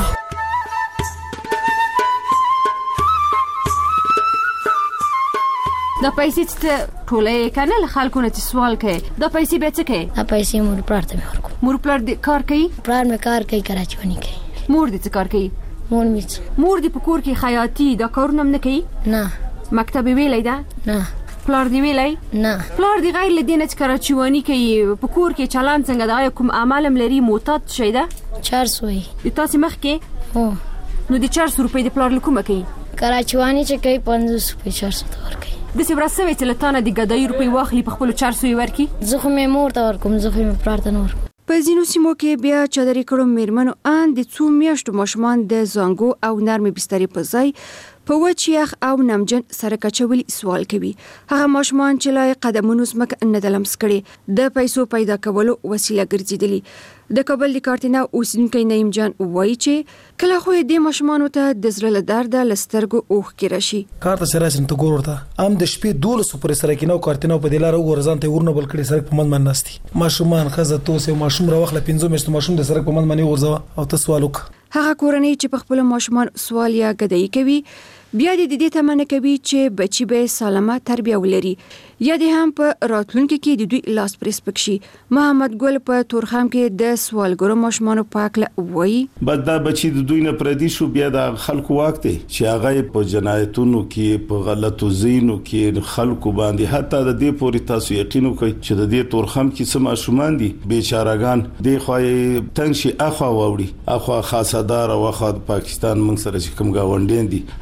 دا پیسې چې ته ټولې که نه له خلکو نه چې سوال کوي، دا پیسې بیا څه کوي؟ دا پیسې مور پلار ته مې ورکوم. مور پلار دې کار کوي؟ پلار مې کار کوي، کراچواني کوي. مور دې څه کار کوي؟ مور مې مور دې په کور کې خیاطي دا کارونه هم نه کوي؟ نه. مکتب یې ویلی ده؟ نه. پلار دې ویلی؟ نه. پلار دې غیر له دې نه چې کراچواني کوي په کور کې چلند څنګه ده؟ آیا کوم عمل هم لري؟ معتاد شی ده؟ چار سو یې. د تاسې مخکې؟ هو. نو د چار سو روپۍ د پلار له کومه کوي؟ کراچواني چې کوي پنځوس روپۍ چار سو ته ورکوي. داسې ورځ څه وی چې له تا نه د ګدایي روپۍ واخلي په خپلو چار سو یې ورکړي؟ زه خو مې مور ته ورکوم، زه خو مې پلار ته نه ورکوم. په ځینو سیمو کې بیا چادرې کړو میرمنو ان د څو میاشتو ماشومان د زانګو او نرمې بسترې په ځای په وچ یخ او نمجن سره کچولي سوال کوي. هغه ماشومان چې لای قدمونو زمکه نه د لمس کړي د پیسو پیدا کولو وسیله ګرځېدلي. د کابل د کارتینا اوسیدونکی نعیم جان وایي چې کله خو د ماشومانو ته د زړه له درده له سترګو اوښکې راشي. کار ته سره راځي ته ګور ورته ام د شپې دولس پورې سره کې نو کارتینا په دلاره ورزان ته ورنه بل کړي سره په من من نستي ماشومان خزه توسه ماشوم راوخله پنځو میاشتو ماشوم د سره په من منی ورځو او ته سوال وک. هغه کورنۍ چې په خپل ماشومان سوال یا ګدایي کوي بیا د دې تمنه کوي چې بچي به سالمه تربیه ولري یا د هم په راتلونکي کې د دوی لاس پرې سپکشي. محمد ګل په تورخم کې د سوالګرو ماشومانو پاکله وایي بس دا بچي د دوی نه پردي شو بیا د خلکو وخت چې هغه په جنایتونو کې په غلطو زینو کې خلکو باندې حتی د دې پوري تاسو یقین وکړئ چې د دې تورخم کې سم ماشومان دي بیچارهګان د خوای تنګ شي اخوا ووري اخوا خاصدار او اخوا پاکستان موږ سره چې کوم گاونډین دي هغه په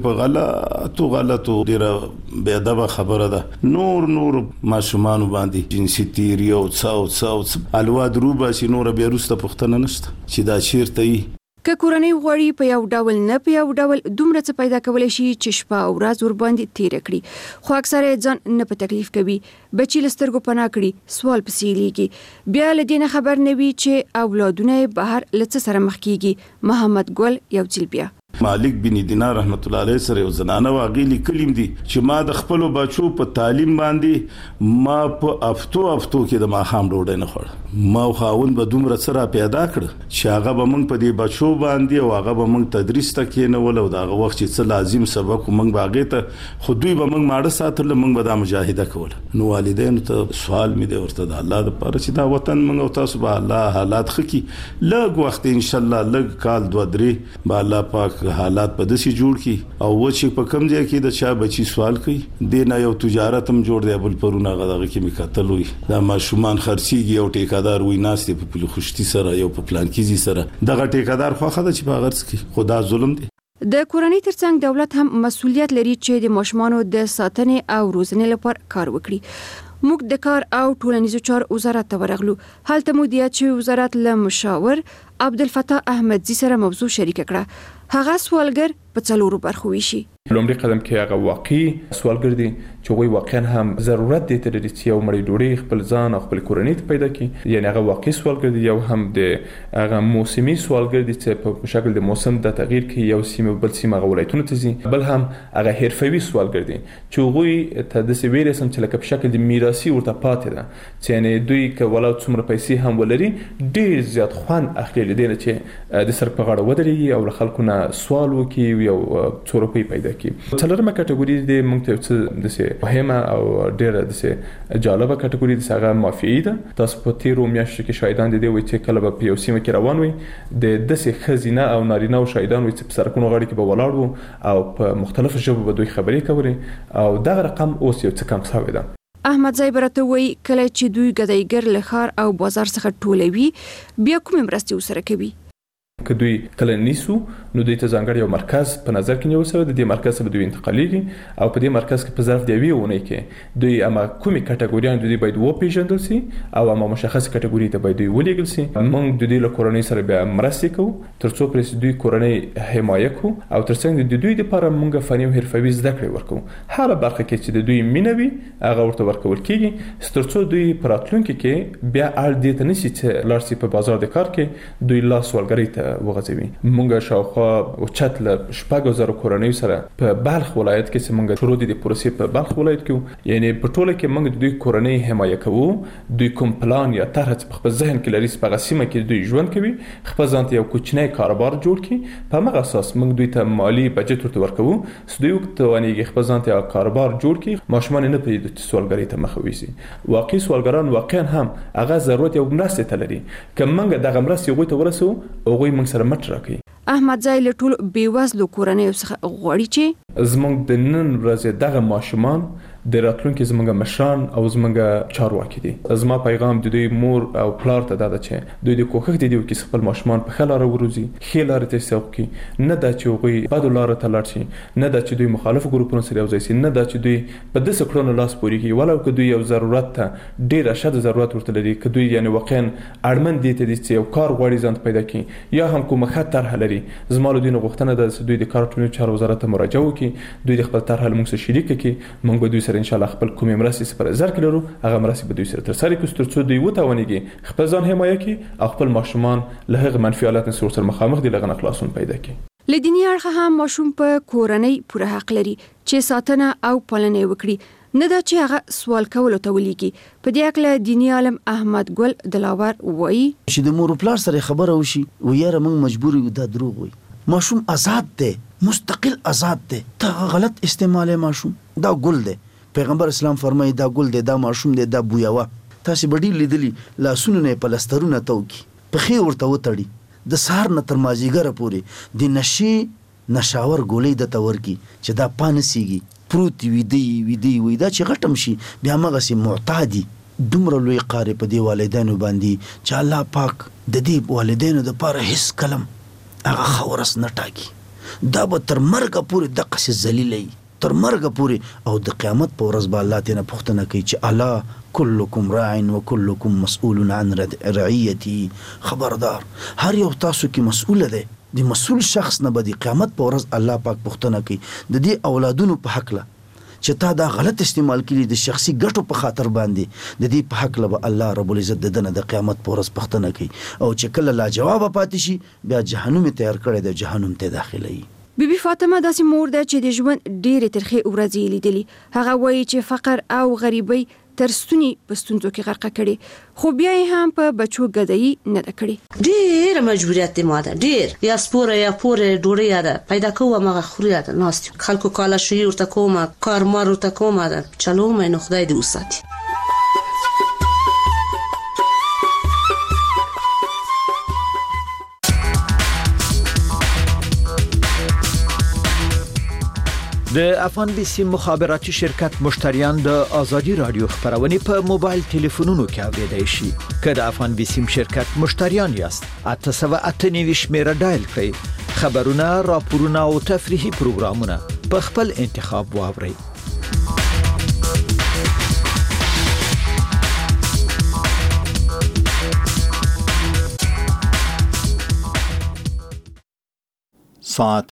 په غلطو غلطو ډیره بے ادب خبره ده نور نور ماشومان باندې جنسي تیری او څاو څاو الوا دروبه چې نور به روسته پښتنه نشته چې دا چیرته وي که کورنۍ غوړي په یو ډول نه په یو ډول دومره څه پیدا کولای شي چې شپه او ورځ ور باندې تیر کړي خو اکثره ځان نه په تکلیف کوي بچی لسترګو پناه کړي سوال پسې لیږي بیا لدینه خبر نه وي چې اولادونه بهر لڅ سره مخ کیږي محمد ګل یو ځل بیا مالک بن دینار رحمت الله علیه سره یو زنانه واغلی کلیم دي چې ما د خپل بچو په تعلیم باندې ما په افتو افتو کې د ما خام ډوډۍ نه خور ما خاون به دومره سره پیدا کړ چې هغه به موږ په دې بچو باندې او هغه به موږ تدریس ته کې نه ول او دا وخت چې څه لازم سبق موږ باغې ته خو دوی به موږ ماړه ساتل موږ به د مجاهده کول نو والدین ته سوال مې دی ورته د الله لپاره چې دا وطن موږ او تاسو به الله حالات خکې لږ وخت ان شاء الله لږ کال دوه درې به الله پاک حالات په دسي جوړ کی او و چې په کم ځای کې د چا بچي سوال کوي د نه یو تجارت هم جوړ دی بل پرونه غداغه کې می قتل وي دا ماشومان خرسيږي او ټیکادار وي ناس په پلي خوشتي سره یو په پلان کې سره دغه ټیکادار خو خدای چې په غرض کې خدا ظلم دی د کورنۍ ترڅنګ دولت هم مسؤلیت لري چې د ماشومانو د ساتنې او روزنې لپاره کار وکړي موږ د کار او ټولنیزو چارو وزارت ته ورغلو هلته مو د چې وزارت له مشاور عبدالفتاح احمدزي سره موضوع شریک کړه هغه سوالګر په څلورو برخو ویشي لومړی قدم کې هغه واقعي سوالګر دي چې وایي واقعا هم ضرورت دی ته د یو مړی ډوډۍ خپل ځان او خپل کورنۍ ته پیدا کړي یعنی هغه واقعي سوالګر دي یو هم د هغه موسمي سوالګر دي چې په شکل د موسم د تغییر کې یو سیمه بل سیمه ولایتونه ته ځي بل هم هغه حرفوي سوالګر دي چې وایي ته د سویل سم چې لکه په شکل د میراثي ورته پاتې ده چې یعنی دوی ک ولا څومره پیسې هم ولري ډیر زیات خوان اخلي لیدل چې د سر په غاړه ودرېږي او خلکو نه سوال وکي یو څو روپۍ پیدا کی څلورمه کټګوري د موږ ته څه د مهمه او ډیره د جالبه کټګوري د هغه مافیایي ده تاسو په تیرو میاشتو کې شاهدان دي وي چې کله په یو سیمه کې روان وي د دسه خزینه او نارینه او شاهدان وي چې په سرکونو غاړي کې به ولاړ وو او په مختلفو ژبو به دوی خبرې کولې او دغه رقم اوس یو څه کم شوی ده احمد زای برته وی کله چې دوی ګدایګر لخر او بازار څخه ټولوي بیا کوم مرستي وسره کوي که دوی کله نیسو نو دوی ته ځانګړی یو مرکز په نظر کې نیول شوی د دې مرکز څخه دوی انتقالیږي او په دې مرکز کې په ظرف د یوې اونۍ کې دوی اما کومې کټګوریان دوی باید وپیژندل شي او اما مشخص کټګوري ته باید دوی ولیږل شي موږ د دې له کورنۍ سره بیا مرسته کوو ترڅو پرې دوی کورنۍ حمایه کوو او ترڅنګ د دوی لپاره موږ فني او حرفوي زده کړې ورکوو هر برخه کې چې د دوی مینوي هغه ورته ورکول کیږي ترڅو دوی په راتلونکي کې بیا اړ دي ته نشي چې لاړ شي په بازار د کار کې دوی لاس ولګري ته وغځوي مونږ شاوخوا او چت له شپږ زره کورنۍ سره په بلخ ولایت کې چې مونږ شروع دي د پروسې په بلخ ولایت کې یعنی په ټوله کې مونږ د دوی کورنۍ حمایه کوو دوی کوم پلان یا طرح په خپل ذهن کې لري په سیمه کې دوی ژوند کوي خپل ځان ته یو کوچنی کاروبار جوړ کړي په هغه اساس مونږ دوی ته مالی بجټ ورته ورکوو دوی وکړي خپل ځان ته کاروبار جوړ کړي ماشومان نه په دې سوالګری ته مخ ويسي واقعي سوالګران واقعا هم هغه ضرورت یو مرسته تلري کوم مونږ دغه مرسته یو ته ورسو او غوي مونږ سره مټ راکړي احمد زای له ټول بیوزلو کورنۍ څخه غوړي چې زمونږ د نن ورځې دغه ماشومان د راتلونکي زمونږ مشران او زمونږ چارواکي دي زما پیغام د دوی مور او پلار ته دا چې دوی د کوښښ دي چې خپل ماشومان په خلاره وروزي خلاره ته سوق کی نه دا چې وي بد لار ته لاړ شي نه دا چې دوی مخالف ګروپونو سره یوځای شي نه دا چې دوی په دې سکړونو لاس پوري کوي ولو که دوی یو ضرورت ته ډیر شد ضرورت ورته لري که دوی یعنی واقعا اړمن دي ته چې یو کار غوړي ځان پیدا کړي یا هم کومه خطر لري زما له دین غوښتنه ده چې دوی د کارټونو چارو وزارت ته مراجعه وکړي دوی د خپل طرح موږ سره شریک کړي موږ دوی سره ان شاء الله خپل کومې مرستې پر نظر کې لرو هغه مرستې به دوی سره ترسره کړو ترڅو دوی وتوانیږي خپل ځان حمایه کړي او خپل ماشومان له هغه منفي حالاتو سره مخامخ دي لغه خلاصون پیدا کړي لدینی اړخ هم ماشوم په کورنۍ پوره حق لري چې ساتنه او پالنه وکړي نه دا چې هغه سوال کول ته ولېږي په دې اړه دینی عالم احمد ګل دلاور وایي چې د مور پلار سره خبره وشي ویاره موږ مجبور یو دا دروغ وي ماشوم آزاد دی مستقل آزاد دی ته غلط استعمال ماشوم دا ګل دی پیغمبر اسلام فرمایي دا ګل دی دا ماشوم دی دا بویاوه تاسو بډی لیدلی لاسونه نه پلسترونه توکي په خې ورته وتړي د سهار نه تر مازیګره پورې د نشي نشاور ګولې د تور کی چې دا پانسیږي پروت وي دی وي دی وي دا چې غټم شي بیا مغه سي معتادي دومره لوی قاری په دی والدینو باندې چې الله پاک د دې والدینو د پاره هیڅ کلم هغه خورس نه ټاکي دا به تر مرګه پورې دغه څه ذلیلې تر مرګه پورې او د قیامت په ورځ به الله تینا پوښتنه کوي چې الا كلكم راع وكلكم مسؤول عن رعيته خبردار هر یو تاسو کې مسؤل دی د مسؤل شخص نه به د قیامت په ورځ الله پاک پوښتنه کوي د دې اولادونو په حق له چې تا دا غلط استعمال کړي د شخصي ګټو په خاطر باندې د دې په حق له به الله رب العزت د دنه د قیامت په ورځ پوښتنه کوي او چې کله لا جواب پاتې شي بیا جهنم تیار کړي د جهنم ته داخلي. بیبي فاطمه داسې مور ده چې د ژوند ډېرې ترخې ورځې لیدلې. هغه وایي چې فقر او غریبۍ تر ستوني په ستونزو کې غرقه کړي خو بیا یې هم په بچو ګدایي نه ده کړې. ډېر مجبوریت دی ماده ډېر یا سپوره یا پوره ډوډۍ ده پیدا کوم هغه خوري ده ناست خلکو کاله شي ورته کومه کار مار ورته کومه ده چلو مې نو خدای دې وساتي. د افغان بي سي مخابراتي شرکت مشتریان د ازادي رادیو خبرونه په موبایل ټلیفونونو کې اوریدای شي. که د افغان بي سي شرکت مشتریان یاست اته سوه اته نوي شمیره ډایل کړئ. خبرونه، راپورونه او تفریحي پروګرامونه په خپل انتخاب واورئ. ساعت